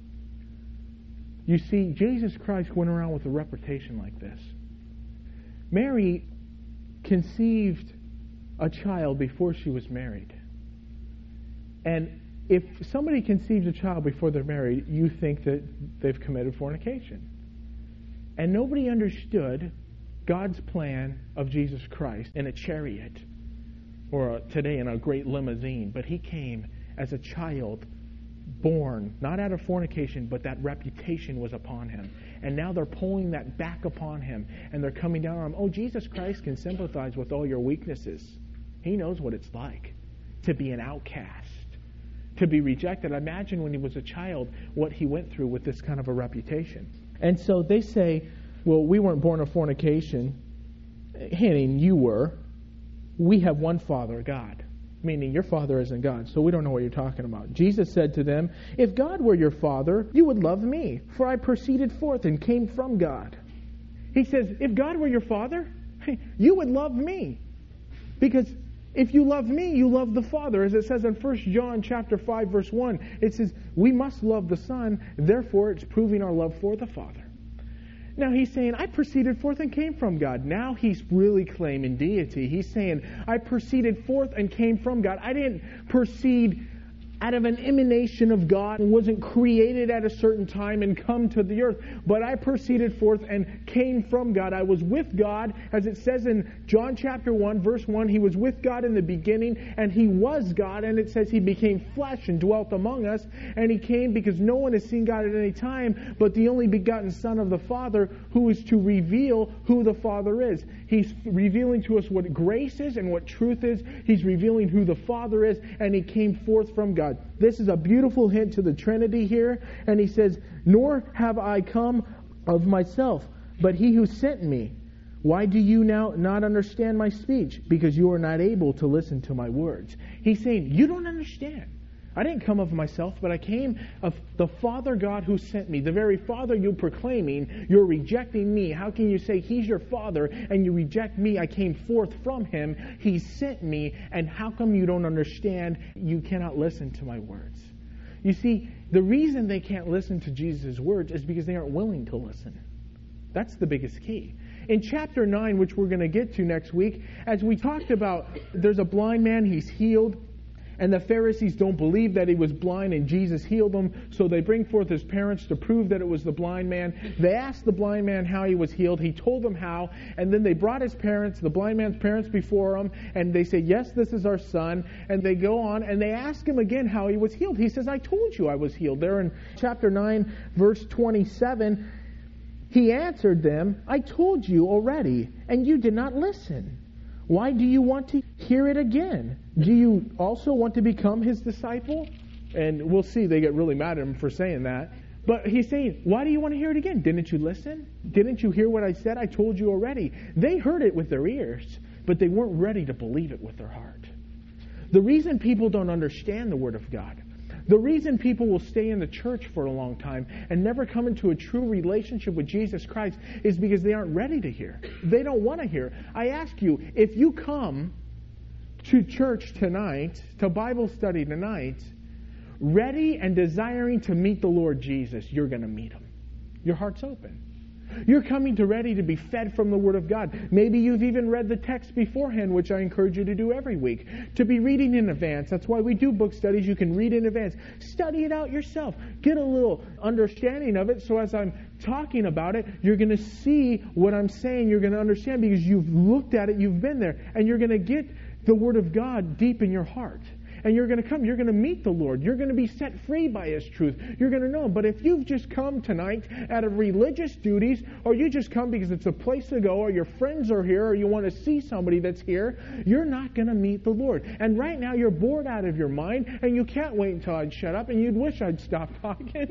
You see, Jesus Christ went around with a reputation like this. Mary conceived a child before she was married. And if somebody conceives a child before they're married, you think that they've committed fornication. And nobody understood God's plan of Jesus Christ in a chariot, or a, today in a great limousine. But he came as a child, born, not out of fornication, but that reputation was upon him. And now they're pulling that back upon him, and they're coming down on him. Oh, Jesus Christ can sympathize with all your weaknesses. He knows what it's like to be an outcast, to be rejected. Imagine when he was a child what he went through with this kind of a reputation. And so they say, well, we weren't born of fornication, hinting you were. We have one Father, God. Meaning your father isn't God, so we don't know what you're talking about. Jesus said to them, if God were your father, you would love me, for I proceeded forth and came from God. He says, if God were your father, you would love me. Because if you love me, you love the Father. As it says in First John chapter five, verse one, it says, we must love the Son, therefore it's proving our love for the Father. Now he's saying, I proceeded forth and came from God. Now he's really claiming deity. He's saying, I proceeded forth and came from God. I didn't proceed out of an emanation of God and wasn't created at a certain time and come to the earth. But I proceeded forth and came from God. I was with God, as it says in John chapter one, verse one, He was with God in the beginning, and He was God, and it says He became flesh and dwelt among us, and He came because no one has seen God at any time, but the only begotten Son of the Father, who is to reveal who the Father is. He's revealing to us what grace is and what truth is. He's revealing who the Father is, and He came forth from God. This is a beautiful hint to the Trinity here, and He says, "Nor have I come of myself, but He who sent me. Why do you now not understand my speech? Because you are not able to listen to my words." He's saying, you don't understand. I didn't come of myself, but I came of the Father God who sent me. The very Father you're proclaiming, you're rejecting me. How can you say He's your Father and you reject me? I came forth from Him. He sent me. And how come you don't understand? You cannot listen to my words. You see, the reason they can't listen to Jesus' words is because they aren't willing to listen. That's the biggest key. In chapter nine, which we're going to get to next week, as we talked about, there's a blind man, he's healed. And the Pharisees don't believe that he was blind and Jesus healed him, so they bring forth his parents to prove that it was the blind man. They asked the blind man how he was healed. He told them how, and then they brought his parents, the blind man's parents, before him, and they say, "Yes, this is our son." And they go on, and they ask him again how he was healed. He says, "I told you I was healed." There in chapter nine, verse twenty-seven, he answered them, "I told you already, and you did not listen. Why do you want to hear it again? Do you also want to become His disciple?" And we'll see, they get really mad at him for saying that. But he's saying, why do you want to hear it again? Didn't you listen? Didn't you hear what I said? I told you already. They heard it with their ears, but they weren't ready to believe it with their heart. The reason people don't understand the Word of God, the reason people will stay in the church for a long time and never come into a true relationship with Jesus Christ is because they aren't ready to hear. They don't want to hear. I ask you, if you come to church tonight, to Bible study tonight, ready and desiring to meet the Lord Jesus, you're going to meet Him. Your heart's open. You're coming to ready to be fed from the Word of God. Maybe you've even read the text beforehand, which I encourage you to do every week. To be reading in advance. That's why we do book studies. You can read in advance. Study it out yourself. Get a little understanding of it, so as I'm talking about it, you're going to see what I'm saying. You're going to understand because you've looked at it, you've been there, and you're going to get the Word of God deep in your heart. And you're going to come, you're going to meet the Lord. You're going to be set free by His truth. You're going to know Him. But if you've just come tonight out of religious duties, or you just come because it's a place to go, or your friends are here, or you want to see somebody that's here, you're not going to meet the Lord. And right now you're bored out of your mind, and you can't wait until I'd shut up, and you'd wish I'd stop talking.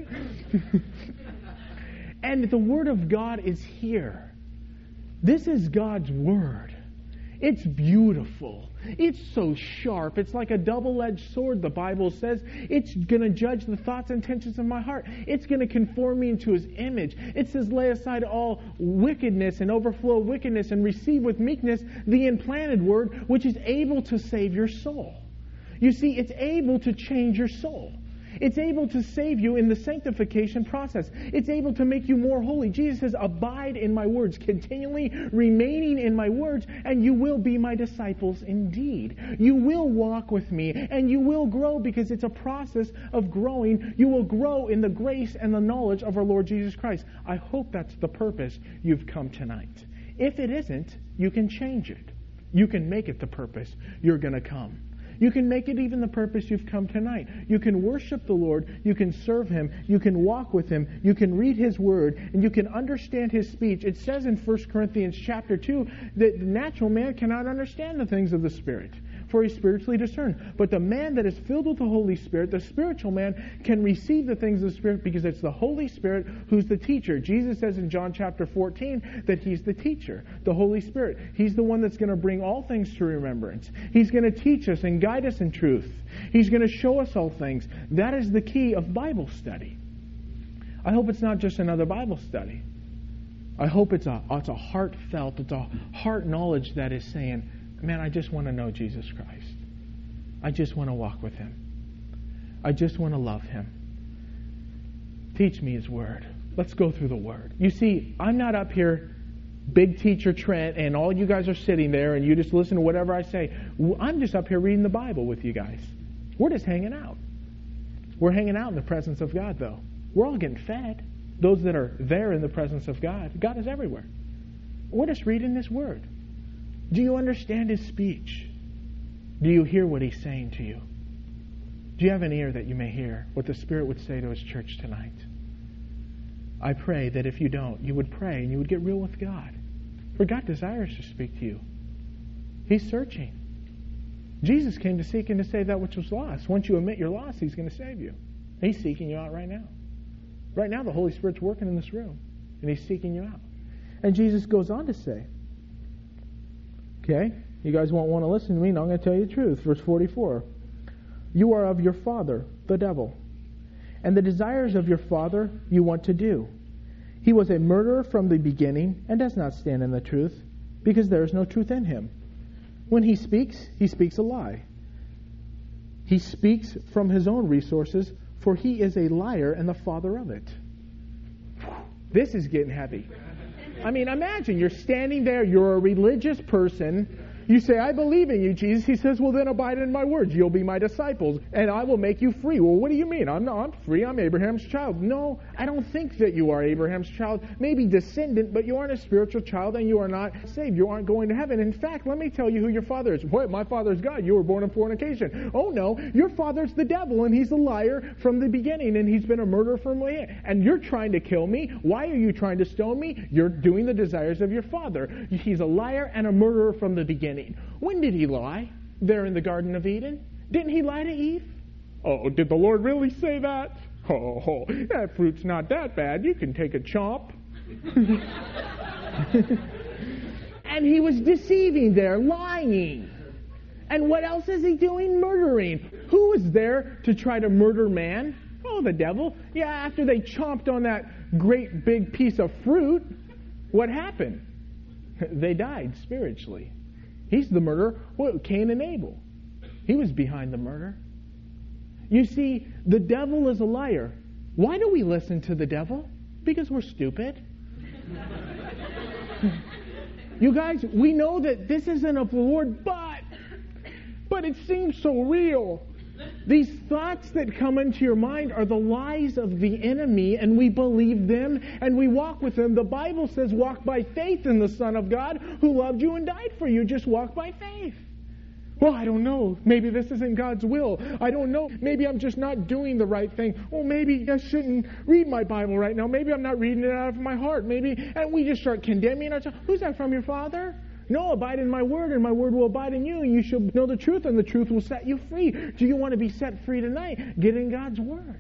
And the Word of God is here. This is God's Word. It's beautiful. It's so sharp. It's like a double-edged sword, the Bible says. It's going to judge the thoughts and intentions of my heart. It's going to conform me into His image. It says, lay aside all wickedness and overflow wickedness and receive with meekness the implanted word, which is able to save your soul. You see, it's able to change your soul. It's able to save you in the sanctification process. It's able to make you more holy. Jesus says, abide in my words, continually remaining in my words, and you will be my disciples indeed. You will walk with me, and you will grow because it's a process of growing. You will grow in the grace and the knowledge of our Lord Jesus Christ. I hope that's the purpose you've come tonight. If it isn't, you can change it. You can make it the purpose you're going to come. You can make it even the purpose you've come tonight. You can worship the Lord. You can serve Him. You can walk with Him. You can read His Word. And you can understand His speech. It says in First Corinthians chapter two that the natural man cannot understand the things of the Spirit, for he's spiritually discerned. But the man that is filled with the Holy Spirit, the spiritual man, can receive the things of the Spirit because it's the Holy Spirit who's the teacher. Jesus says in John chapter fourteen that He's the teacher, the Holy Spirit. He's the one that's going to bring all things to remembrance. He's going to teach us and guide us in truth. He's going to show us all things. That is the key of Bible study. I hope it's not just another Bible study. I hope it's a, it's a heartfelt, it's a heart knowledge that is saying, man, I just want to know Jesus Christ. I just want to walk with Him. I just want to love Him. Teach me His Word. Let's go through the Word. You see, I'm not up here, big teacher Trent, and all you guys are sitting there and you just listen to whatever I say. I'm just up here reading the Bible with you guys. We're just hanging out. We're hanging out in the presence of God, though. We're all getting fed. Those that are there in the presence of God, God is everywhere. We're just reading His Word. Do you understand His speech? Do you hear what He's saying to you? Do you have an ear that you may hear what the Spirit would say to His church tonight? I pray that if you don't, you would pray and you would get real with God. For God desires to speak to you. He's searching. Jesus came to seek and to save that which was lost. Once you admit your loss, He's going to save you. He's seeking you out right now. Right now, the Holy Spirit's working in this room, and He's seeking you out. And Jesus goes on to say, okay, you guys won't want to listen to me, and I'm going to tell you the truth. Verse forty-four, you are of your father, the devil, and the desires of your father you want to do. He was a murderer from the beginning and does not stand in the truth, because there is no truth in him. When he speaks, he speaks a lie. He speaks from his own resources, for he is a liar and the father of it. This is getting heavy. I mean, imagine you're standing there, you're a religious person. You say, I believe in you, Jesus. He says, well, then abide in my words. You'll be my disciples, and I will make you free. Well, what do you mean? I'm not I'm free. I'm Abraham's child. No, I don't think that you are Abraham's child. Maybe descendant, but you aren't a spiritual child, and you are not saved. You aren't going to heaven. In fact, let me tell you who your father is. What? My father's God. You were born in fornication. Oh, no. Your father's the devil, and he's a liar from the beginning, and he's been a murderer from the end. And you're trying to kill me. Why are you trying to stone me? You're doing the desires of your father. He's a liar and a murderer from the beginning. When did he lie? There in the Garden of Eden? Didn't he lie to Eve? Oh, did the Lord really say that? Oh, that fruit's not that bad. You can take a chomp. And he was deceiving there, lying. And what else is he doing? Murdering. Who was there to try to murder man? Oh, the devil. Yeah, after they chomped on that great big piece of fruit, what happened? They died spiritually. He's the murderer. What, Cain and Abel. He was behind the murder. You see, the devil is a liar. Why do we listen to the devil? Because we're stupid. You guys, we know that this isn't of the Lord, but, but it seems so real. These thoughts that come into your mind are the lies of the enemy, and we believe them, and we walk with them. The Bible says, walk by faith in the Son of God who loved you and died for you. Just walk by faith. Well, I don't know. Maybe this isn't God's will. I don't know. Maybe I'm just not doing the right thing. Well, maybe I shouldn't read my Bible right now. Maybe I'm not reading it out of my heart. Maybe, and we just start condemning ourselves. Who's that from, your father? No, abide in my word, and my word will abide in you. You shall know the truth, and the truth will set you free. Do you want to be set free tonight? Get in God's word.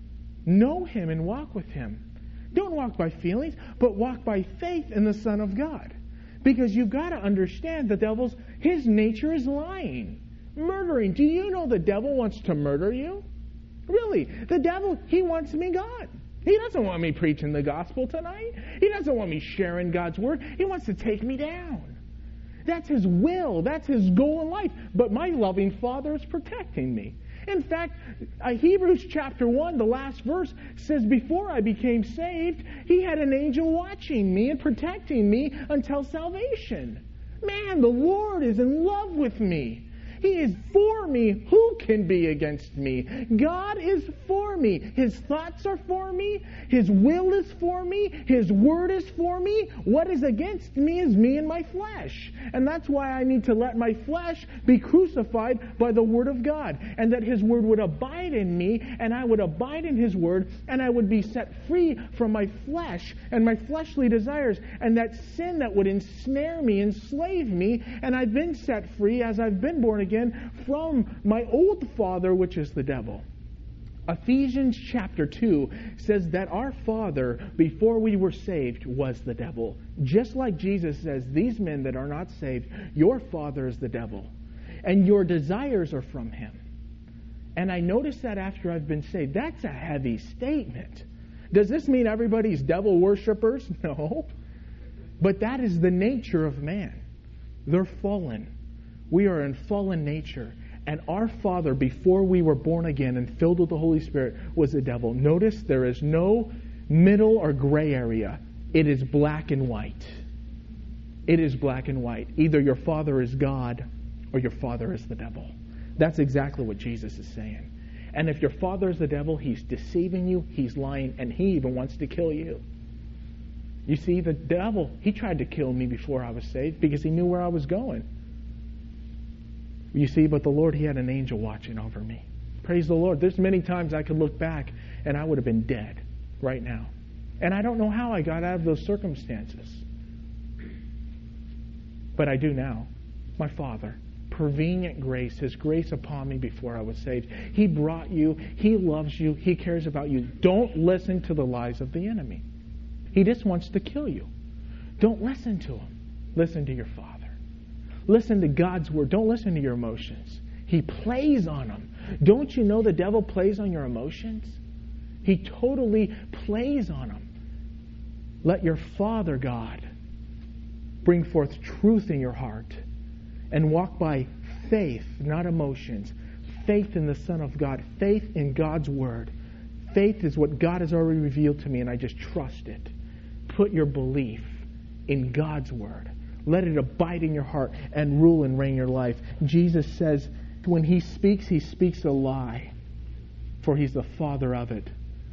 Know Him and walk with Him. Don't walk by feelings, but walk by faith in the Son of God. Because you've got to understand the devil's, his nature is lying, murdering. Do you know the devil wants to murder you? Really, the devil, he wants me gone. He doesn't want me preaching the gospel tonight. He doesn't want me sharing God's word. He wants to take me down. That's his will. That's his goal in life. But my loving Father is protecting me. In fact, uh, Hebrews chapter one, the last verse, says, before I became saved, He had an angel watching me and protecting me until salvation. Man, the Lord is in love with me. He is for me. Who can be against me? God is for me. His thoughts are for me. His will is for me. His word is for me. What is against me is me and my flesh. And that's why I need to let my flesh be crucified by the word of God. And that His word would abide in me, and I would abide in His word, and I would be set free from my flesh and my fleshly desires, and that sin that would ensnare me, enslave me, and I've been set free as I've been born again Again, from my old father, which is the devil. Ephesians chapter two says that our father, before we were saved, was the devil. Just like Jesus says, these men that are not saved, your father is the devil. And your desires are from him. And I noticed that after I've been saved. That's a heavy statement. Does this mean everybody's devil worshipers? No. But that is the nature of man. They're fallen. We are in fallen nature. And our father, before we were born again and filled with the Holy Spirit, was the devil. Notice there is no middle or gray area. It is black and white. It is black and white. Either your father is God or your father is the devil. That's exactly what Jesus is saying. And if your father is the devil, he's deceiving you, he's lying, and he even wants to kill you. You see, the devil, he tried to kill me before I was saved because he knew where I was going. You see, but the Lord, he had an angel watching over me. Praise the Lord. There's many times I could look back and I would have been dead right now. And I don't know how I got out of those circumstances. But I do now. My Father, prevenient grace, His grace upon me before I was saved. He brought you. He loves you. He cares about you. Don't listen to the lies of the enemy. He just wants to kill you. Don't listen to him. Listen to your Father. Listen to God's Word. Don't listen to your emotions. He plays on them. Don't you know the devil plays on your emotions? He totally plays on them. Let your Father God bring forth truth in your heart and walk by faith, not emotions. Faith in the Son of God. Faith in God's Word. Faith is what God has already revealed to me, and I just trust it. Put your belief in God's Word. Let it abide in your heart and rule and reign your life. Jesus says when He speaks, He speaks a lie, for He's the father of it.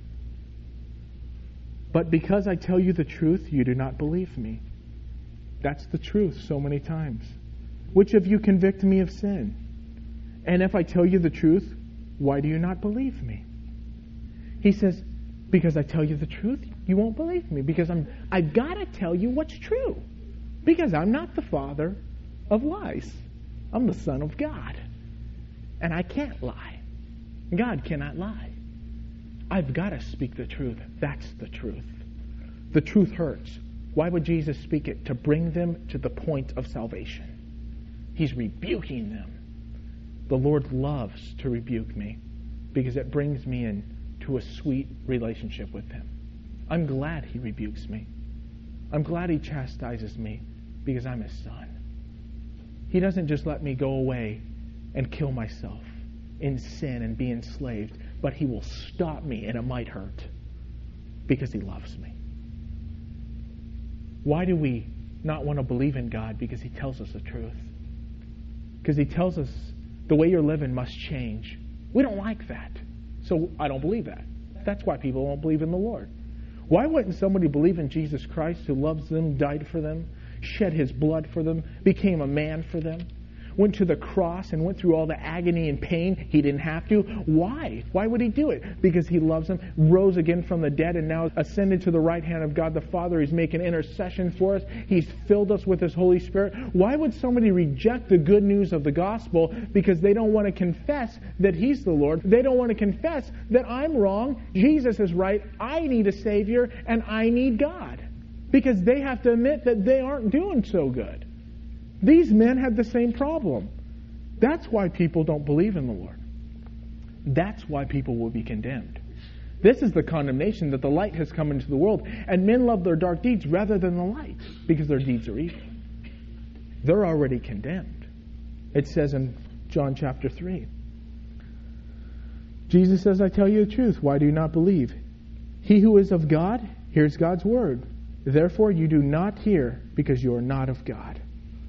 But because I tell you the truth, you do not believe me. That's the truth so many times. Which of you convict me of sin? And if I tell you the truth, why do you not believe me? He says, because I tell you the truth, you won't believe me. Because I'm, I've got to tell you what's true. Because I'm not the father of lies. I'm the Son of God. And I can't lie. God cannot lie. I've got to speak the truth. That's the truth. The truth hurts. Why would Jesus speak it? To bring them to the point of salvation. He's rebuking them. The Lord loves to rebuke me because it brings me into a sweet relationship with Him. I'm glad He rebukes me. I'm glad He chastises me because I'm His son. He doesn't just let me go away and kill myself in sin and be enslaved, but He will stop me, and it might hurt because He loves me. Why do we not want to believe in God? Because He tells us the truth. Because He tells us the way you're living must change. We don't like that. So I don't believe that. That's why people don't believe in the Lord. Why wouldn't somebody believe in Jesus Christ, who loves them, died for them, shed His blood for them, became a man for them, went to the cross and went through all the agony and pain? He didn't have to. Why? Why would He do it? Because He loves them, rose again from the dead, and now ascended to the right hand of God the Father. He's making intercession for us. He's filled us with His Holy Spirit. Why would somebody reject the good news of the gospel? Because they don't want to confess that He's the Lord. They don't want to confess that I'm wrong, Jesus is right, I need a Savior, and I need God. Because they have to admit that they aren't doing so good. These men had the same problem. That's why people don't believe in the Lord. That's why people will be condemned. This is the condemnation, that the light has come into the world, and men love their dark deeds rather than the light, because their deeds are evil. They're already condemned. It says in John chapter three. Jesus says, I tell you the truth. Why do you not believe? He who is of God hears God's word. Therefore you do not hear, because you are not of God.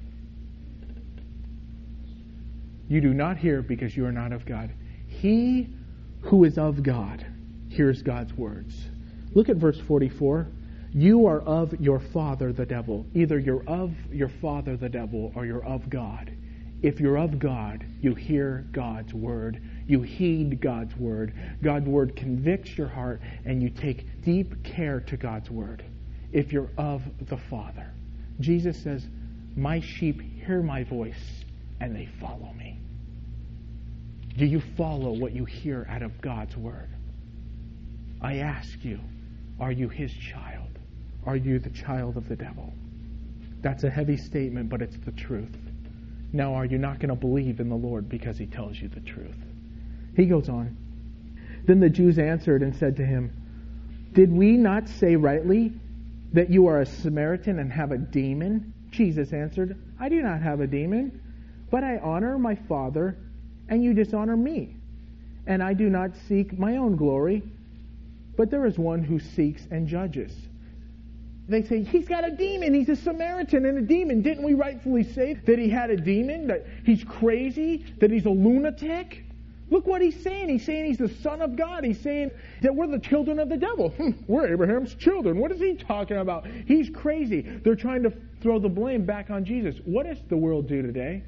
You do not hear because you are not of God. He who is of God hears God's words. Look at verse forty-four. You are of your father, the devil. Either you're of your father, the devil, or you're of God. If you're of God, you hear God's word. You heed God's word. God's word convicts your heart, and you take deep care to God's word. If you're of the Father. Jesus says, my sheep hear my voice, and they follow me. Do you follow what you hear out of God's word? I ask you, are you His child? Are you the child of the devil? That's a heavy statement, but it's the truth. Now, are you not going to believe in the Lord because He tells you the truth? He goes on. Then the Jews answered and said to Him, did we not say rightly that you are a Samaritan and have a demon? Jesus answered, I do not have a demon, but I honor my Father, and you dishonor me. And I do not seek my own glory, but there is one who seeks and judges. They say, he's got a demon. He's a Samaritan and a demon. Didn't we rightfully say that he had a demon? That he's crazy? That he's a lunatic? Look what he's saying. He's saying he's the Son of God. He's saying that we're the children of the devil. Hmm, we're Abraham's children. What is he talking about? He's crazy. They're trying to throw the blame back on Jesus. What does the world do today?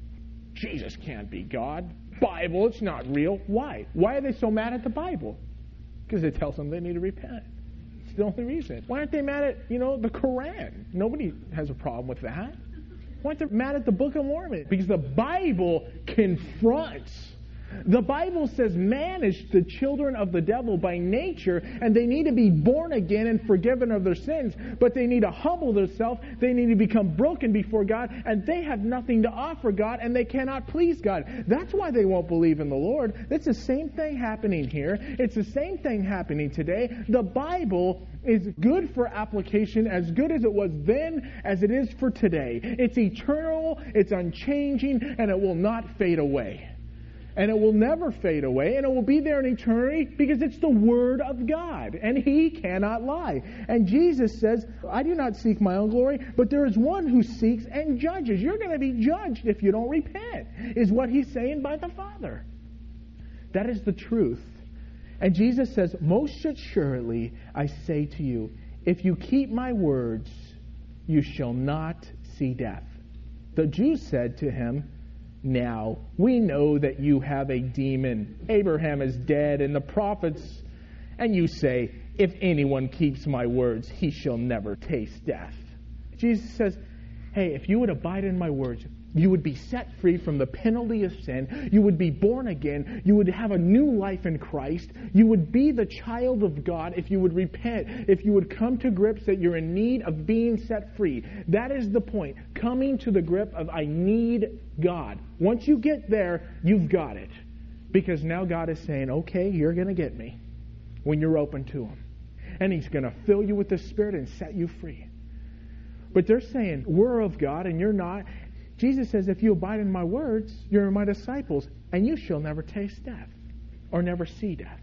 Jesus can't be God. Bible, it's not real. Why? Why are they so mad at the Bible? Because it tells them they need to repent. It's the only reason. Why aren't they mad at, you know, the Quran? Nobody has a problem with that. Why aren't they mad at the Book of Mormon? Because the Bible confronts. The Bible says man is the children of the devil by nature, and they need to be born again and forgiven of their sins, but they need to humble themselves, they need to become broken before God, and they have nothing to offer God, and they cannot please God. That's why they won't believe in the Lord. It's the same thing happening here. It's the same thing happening today. The Bible is good for application, as good as it was then as it is for today. It's eternal, it's unchanging, and it will not fade away. And it will never fade away, and it will be there in eternity because it's the Word of God, and He cannot lie. And Jesus says, I do not seek my own glory, but there is one who seeks and judges. You're going to be judged if you don't repent, is what He's saying by the Father. That is the truth. And Jesus says, most assuredly, I say to you, if you keep my words, you shall not see death. The Jews said to him, now, we know that you have a demon. Abraham is dead, and the prophets, and you say, if anyone keeps my words, he shall never taste death. Jesus says, hey, if you would abide in my words, you would be set free from the penalty of sin. You would be born again. You would have a new life in Christ. You would be the child of God if you would repent, if you would come to grips that you're in need of being set free. That is the point. Coming to the grip of I need God. Once you get there, you've got it. Because now God is saying, okay, you're going to get me when you're open to Him. And He's going to fill you with the Spirit and set you free. But they're saying, we're of God and you're not. Jesus says, if you abide in my words, you're my disciples, and you shall never taste death or never see death.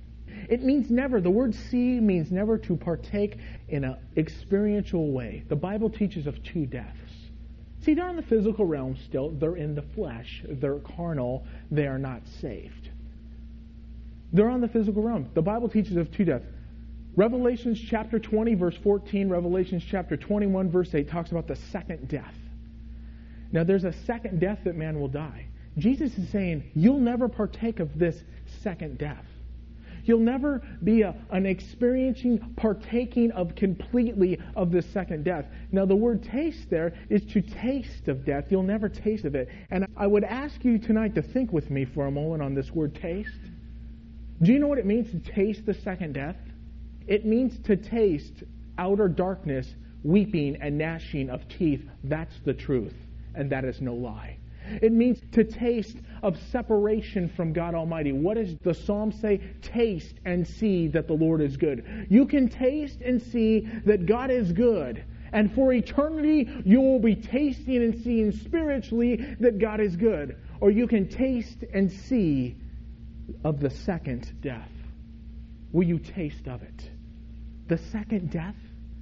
It means never. The word see means never to partake in an experiential way. The Bible teaches of two deaths. See, they're in the physical realm still. They're in the flesh. They're carnal. They are not saved. They're on the physical realm. The Bible teaches of two deaths. Revelations chapter twenty, verse fourteen, Revelations chapter twenty-one, verse eight talks about the second death. Now, there's a second death that man will die. Jesus is saying, you'll never partake of this second death. You'll never be a, an experiencing, partaking of completely of this second death. Now, the word taste there is to taste of death. You'll never taste of it. And I would ask you tonight to think with me for a moment on this word taste. Do you know what it means to taste the second death? It means to taste outer darkness, weeping and gnashing of teeth. That's the truth. And that is no lie. It means to taste of separation from God Almighty. What does the Psalm say? Taste and see that the Lord is good. You can taste and see that God is good. And for eternity, you will be tasting and seeing spiritually that God is good. Or you can taste and see of the second death. Will you taste of it? The second death?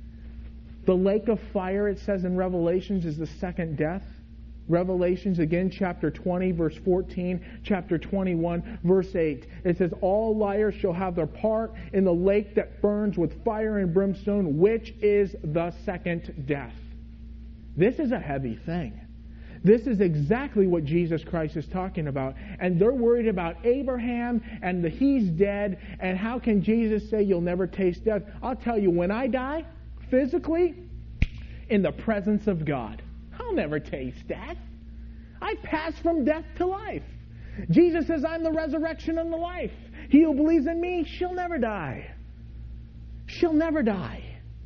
The lake of fire, it says in Revelations, is the second death. Revelations, again, chapter twenty, verse fourteen, chapter twenty-one, verse eight. It says, all liars shall have their part in the lake that burns with fire and brimstone, which is the second death. This is a heavy thing. This is exactly what Jesus Christ is talking about. And they're worried about Abraham and the he's dead, and how can Jesus say you'll never taste death? I'll tell you, when I die, physically, in the presence of God, I'll never taste death. I pass from death to life. Jesus says, I'm the resurrection and the life. He who believes in me shall never die. Shall never die.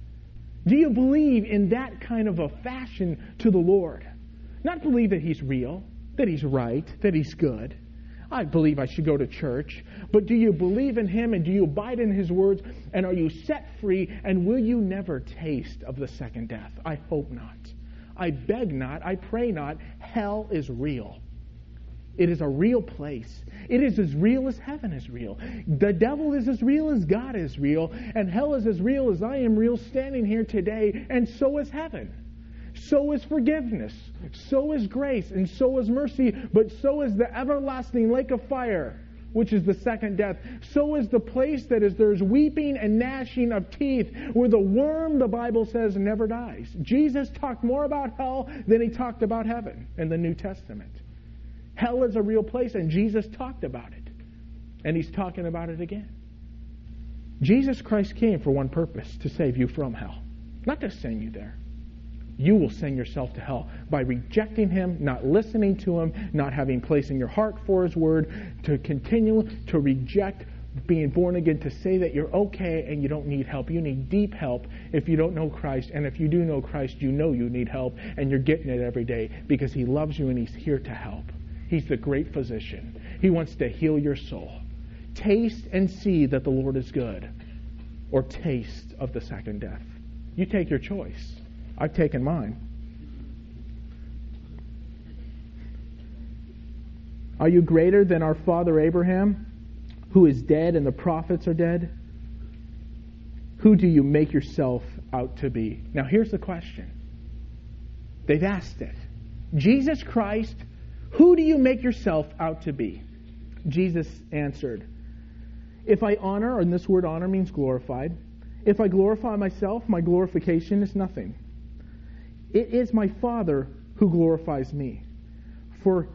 Do you believe in that kind of a fashion to the Lord? Not believe that He's real, that He's right, that He's good. I believe I should go to church. But do you believe in Him, and do you abide in His words? And are you set free? And will you never taste of the second death? I hope not. I beg not, I pray not. Hell is real. It is a real place. It is as real as heaven is real. The devil is as real as God is real. And hell is as real as I am real standing here today. And so is heaven. So is forgiveness. So is grace. And so is mercy. But so is the everlasting lake of fire. which is the second death. So is the place that is there's weeping and gnashing of teeth, where the worm, the Bible says, never dies. Jesus talked more about hell than he talked about heaven in the New Testament. Hell is a real place, and Jesus talked about it. And he's talking about it again. Jesus Christ came for one purpose, to save you from hell. Not to send you there. You will send yourself to hell by rejecting him, not listening to him, not having place in your heart for his word, to continue to reject being born again, to say that you're okay and you don't need help. You need deep help if you don't know Christ. And if you do know Christ, you know you need help, and you're getting it every day because he loves you and he's here to help. He's the great physician. He wants to heal your soul. Taste and see that the Lord is good, or taste of the second death. You take your choice. I've taken mine. Are you greater than our father Abraham, who is dead and the prophets are dead? Who do you make yourself out to be? Now here's the question. They've asked it. Jesus Christ, who do you make yourself out to be? Jesus answered, if I honor, and this word honor means glorified, if I glorify myself, my glorification is nothing. It is my Father who glorifies me, for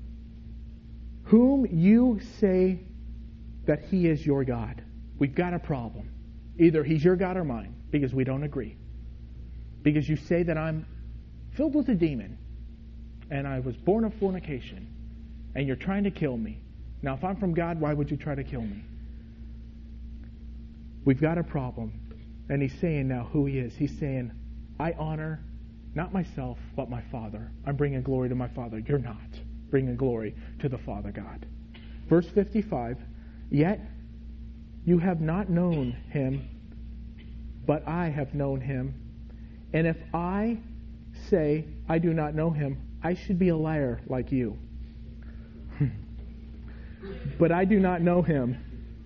whom you say that he is your God. We've got a problem. Either he's your God or mine, because we don't agree. Because you say that I'm filled with a demon, and I was born of fornication, and you're trying to kill me. Now, if I'm from God, why would you try to kill me? We've got a problem. And he's saying now who he is. He's saying, I honor not myself, but my Father. I'm bringing glory to my Father. You're not bringing glory to the Father God. Verse fifty-five, yet you have not known him, but I have known him. And if I say I do not know him, I should be a liar like you. But I do not know him.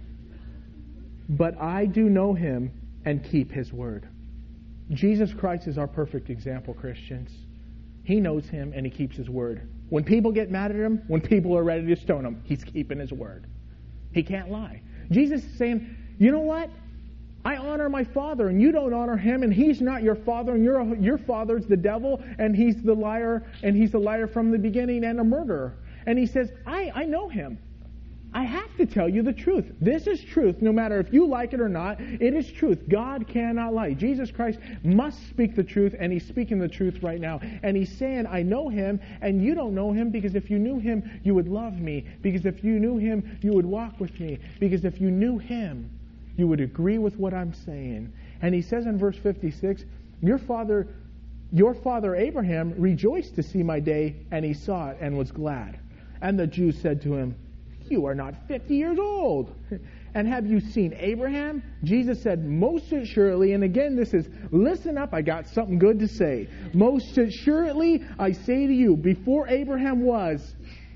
But I do know him and keep his word. Jesus Christ is our perfect example, Christians. He knows him and he keeps his word. When people get mad at him, when people are ready to stone him, he's keeping his word. He can't lie. Jesus is saying, you know what? I honor my Father, and you don't honor him, and he's not your Father, and your your Father's the devil, and he's the liar, and he's the liar from the beginning and a murderer. And he says, I, I know him. I have to tell you the truth. This is truth, no matter if you like it or not. It is truth. God cannot lie. Jesus Christ must speak the truth, and he's speaking the truth right now. And he's saying, I know him, and you don't know him, because if you knew him, you would love me. Because if you knew him, you would walk with me. Because if you knew him, you would agree with what I'm saying. And he says in verse fifty-six, your father, your father Abraham rejoiced to see my day, and he saw it and was glad. And the Jews said to him, you are not fifty years old. And have you seen Abraham? Jesus said, most assuredly, and again this is, listen up, I got something good to say. Most assuredly, I say to you, before Abraham was,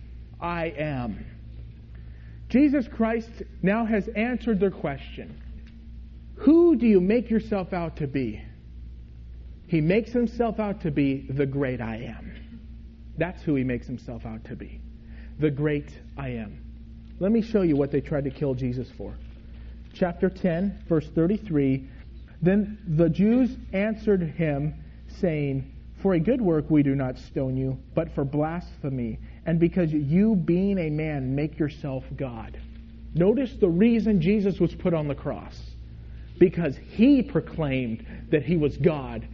I am. Jesus Christ now has answered their question. Who do you make yourself out to be? He makes himself out to be the great I am. That's who he makes himself out to be. The great I am. Let me show you what they tried to kill Jesus for. Chapter ten, verse thirty-three. Then the Jews answered him, saying, for a good work we do not stone you, but for blasphemy, and because you, being a man, make yourself God. Notice the reason Jesus was put on the cross. Because he proclaimed that he was God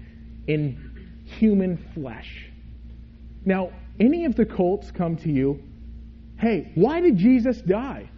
in human flesh. Now, any of the cults come to you, hey, why did Jesus die?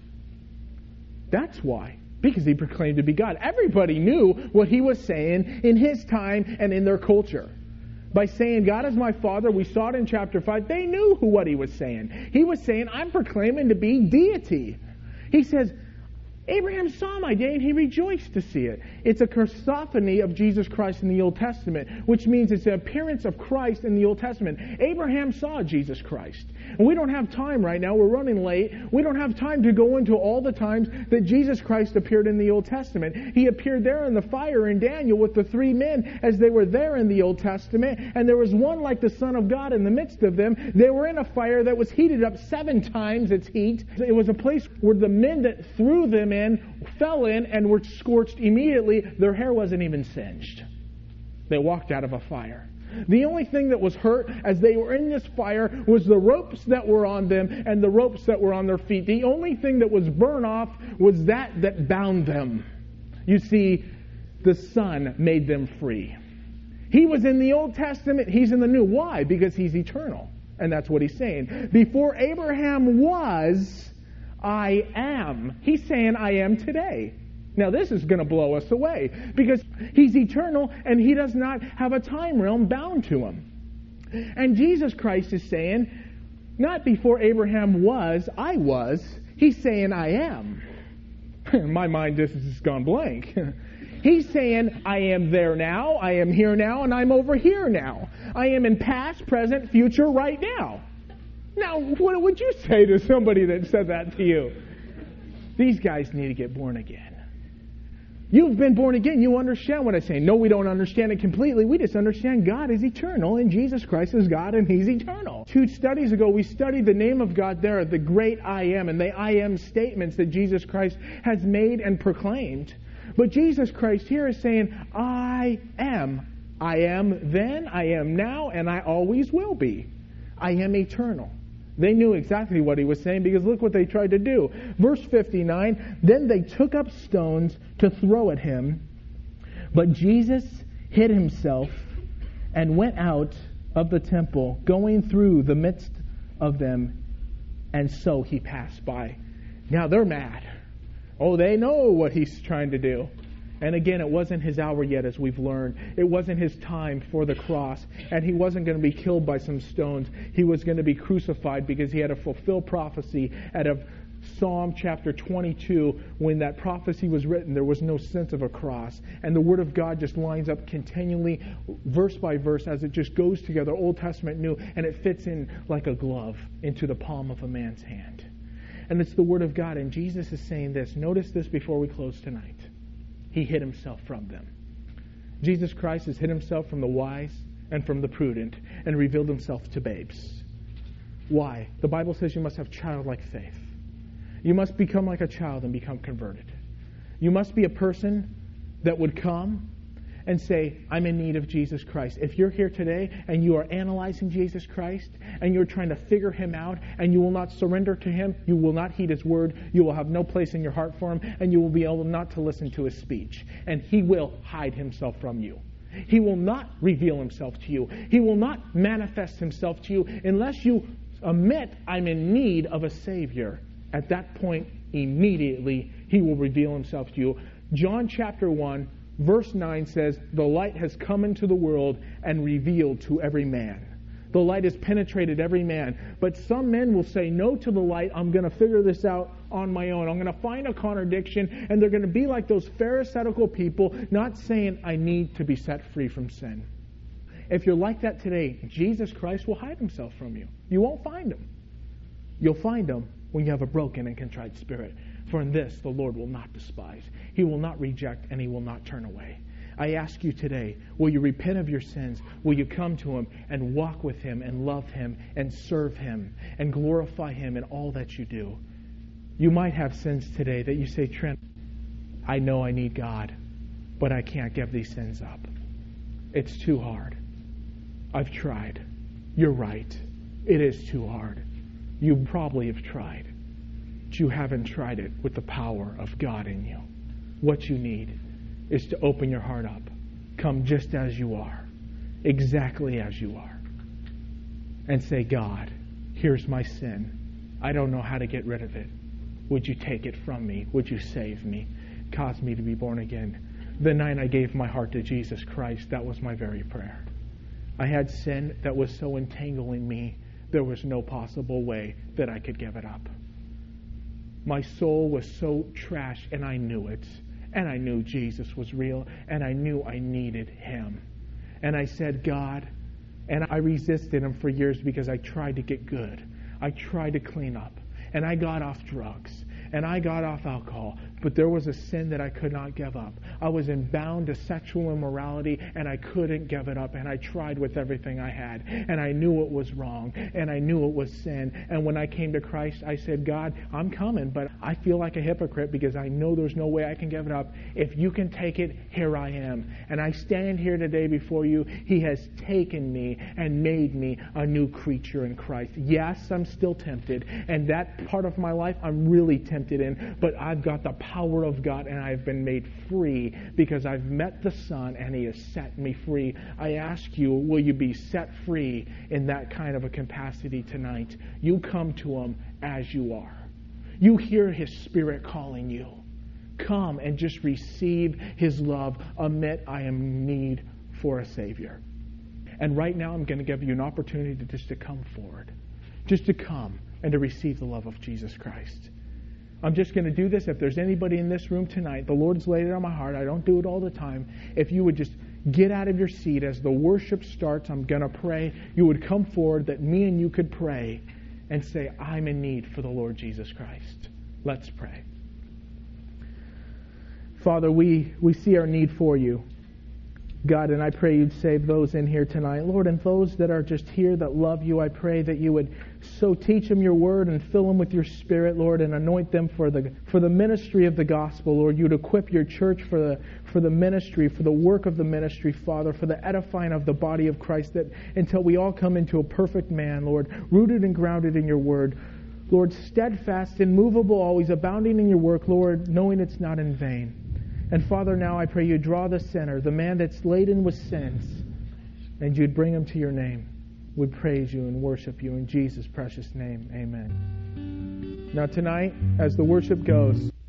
That's why. Because he proclaimed to be God. Everybody knew what he was saying in his time and in their culture. By saying, God is my Father, we saw it in chapter five, they knew who what he was saying. He was saying, I'm proclaiming to be deity. He says, Abraham saw my day and he rejoiced to see it. It's a Christophany of Jesus Christ in the Old Testament, which means it's the appearance of Christ in the Old Testament. Abraham saw Jesus Christ. And we don't have time right now. We're running late. We don't have time to go into all the times that Jesus Christ appeared in the Old Testament. He appeared there in the fire in Daniel with the three men as they were there in the Old Testament. And there was one like the Son of God in the midst of them. They were in a fire that was heated up seven times its heat. It was a place where the men that threw them in fell in and were scorched immediately. Their hair wasn't even singed. They walked out of a fire. The only thing that was hurt as they were in this fire was the ropes that were on them and the ropes that were on their feet. The only thing that was burned off was that that bound them. You see, the Son made them free. He was in the Old Testament. He's in the New. Why? Because He's eternal. And that's what He's saying. Before Abraham was, I am. He's saying, I am today. Now, this is going to blow us away because He's eternal and He does not have a time realm bound to Him. And Jesus Christ is saying, not before Abraham was, I was. He's saying, I am. My mind just has gone blank. He's saying, I am there now, I am here now, and I'm over here now. I am in past, present, future, right now. Now, what would you say to somebody that said that to you? These guys need to get born again. You've been born again. You understand what I'm saying. No, we don't understand it completely. We just understand God is eternal and Jesus Christ is God and He's eternal. Two studies ago, we studied the name of God there, the great I am, and the I am statements that Jesus Christ has made and proclaimed. But Jesus Christ here is saying, I am. I am then, I am now, and I always will be. I am eternal. They knew exactly what He was saying because look what they tried to do. Verse fifty-nine, then they took up stones to throw at Him, but Jesus hid Himself and went out of the temple, going through the midst of them, and so He passed by. Now they're mad. Oh, they know what He's trying to do. And again, it wasn't His hour yet, as we've learned. It wasn't His time for the cross. And He wasn't going to be killed by some stones. He was going to be crucified because He had to fulfill prophecy out of Psalm chapter twenty-two. When that prophecy was written, there was no sense of a cross. And the Word of God just lines up continually, verse by verse, as it just goes together, Old Testament, New, and it fits in like a glove into the palm of a man's hand. And it's the Word of God. And Jesus is saying this. Notice this before we close tonight. He hid Himself from them. Jesus Christ has hid Himself from the wise and from the prudent and revealed Himself to babes. Why? The Bible says you must have childlike faith. You must become like a child and become converted. You must be a person that would come and say, I'm in need of Jesus Christ. If you're here today and you are analyzing Jesus Christ and you're trying to figure Him out and you will not surrender to Him, you will not heed His word, you will have no place in your heart for Him, and you will be able not to listen to His speech. And He will hide Himself from you. He will not reveal Himself to you. He will not manifest Himself to you unless you admit, I'm in need of a Savior. At that point, immediately, He will reveal Himself to you. John chapter one, verse nine says, the light has come into the world and revealed to every man. The light has penetrated every man. But some men will say no to the light. I'm going to figure this out on my own. I'm going to find a contradiction. And they're going to be like those pharisaical people, not saying, I need to be set free from sin. If you're like that today, Jesus Christ will hide Himself from you. You won't find Him. You'll find Him when you have a broken and contrite spirit. For in this the Lord will not despise. He will not reject and He will not turn away. I ask you today, will you repent of your sins? Will you come to Him and walk with Him and love Him and serve Him and glorify Him in all that you do? You might have sins today that you say, Trent, I know I need God, but I can't give these sins up. It's too hard. I've tried. You're right. It is too hard. You probably have tried. But you haven't tried it with the power of God in you. What you need is to open your heart up. Come just as you are. Exactly as you are. And say, God, here's my sin. I don't know how to get rid of it. Would you take it from me? Would you save me? Cause me to be born again. The night I gave my heart to Jesus Christ, that was my very prayer. I had sin that was so entangling me, there was no possible way that I could give it up. My soul was so trashed, and I knew it. And I knew Jesus was real, and I knew I needed Him. And I said, God, and I resisted Him for years because I tried to get good. I tried to clean up. And I got off drugs. And I got off alcohol. But there was a sin that I could not give up. I was in bound to sexual immorality, and I couldn't give it up. And I tried with everything I had. And I knew it was wrong. And I knew it was sin. And when I came to Christ, I said, God, I'm coming, but I feel like a hypocrite because I know there's no way I can give it up. If you can take it, here I am. And I stand here today before you. He has taken me and made me a new creature in Christ. Yes, I'm still tempted. And that part of my life, I'm really tempted in. But I've got the power of God, and I've been made free because I've met the Son, and He has set me free. I ask you, will you be set free in that kind of a capacity tonight? You come to Him as you are. You hear His Spirit calling you. Come and just receive His love. Admit, I am in need for a Savior. And right now, I'm going to give you an opportunity to just to come forward. Just to come and to receive the love of Jesus Christ. I'm just going to do this. If there's anybody in this room tonight, the Lord's laid it on my heart. I don't do it all the time. If you would just get out of your seat as the worship starts, I'm going to pray. You would come forward that me and you could pray and say, I'm in need for the Lord Jesus Christ. Let's pray. Father, we, we see our need for you. God, and I pray you'd save those in here tonight. Lord, and those that are just here that love you, I pray that you would so teach them your word and fill them with your Spirit, Lord, and anoint them for the for the ministry of the gospel, Lord. You'd equip your church for the for the ministry, for the work of the ministry, Father, for the edifying of the body of Christ, that until we all come into a perfect man, Lord, rooted and grounded in your word. Lord, steadfast, immovable, always abounding in your work, Lord, knowing it's not in vain. And Father, now I pray you draw the sinner, the man that's laden with sins, and you'd bring him to your name. We praise you and worship you in Jesus' precious name. Amen. Now tonight, as the worship goes,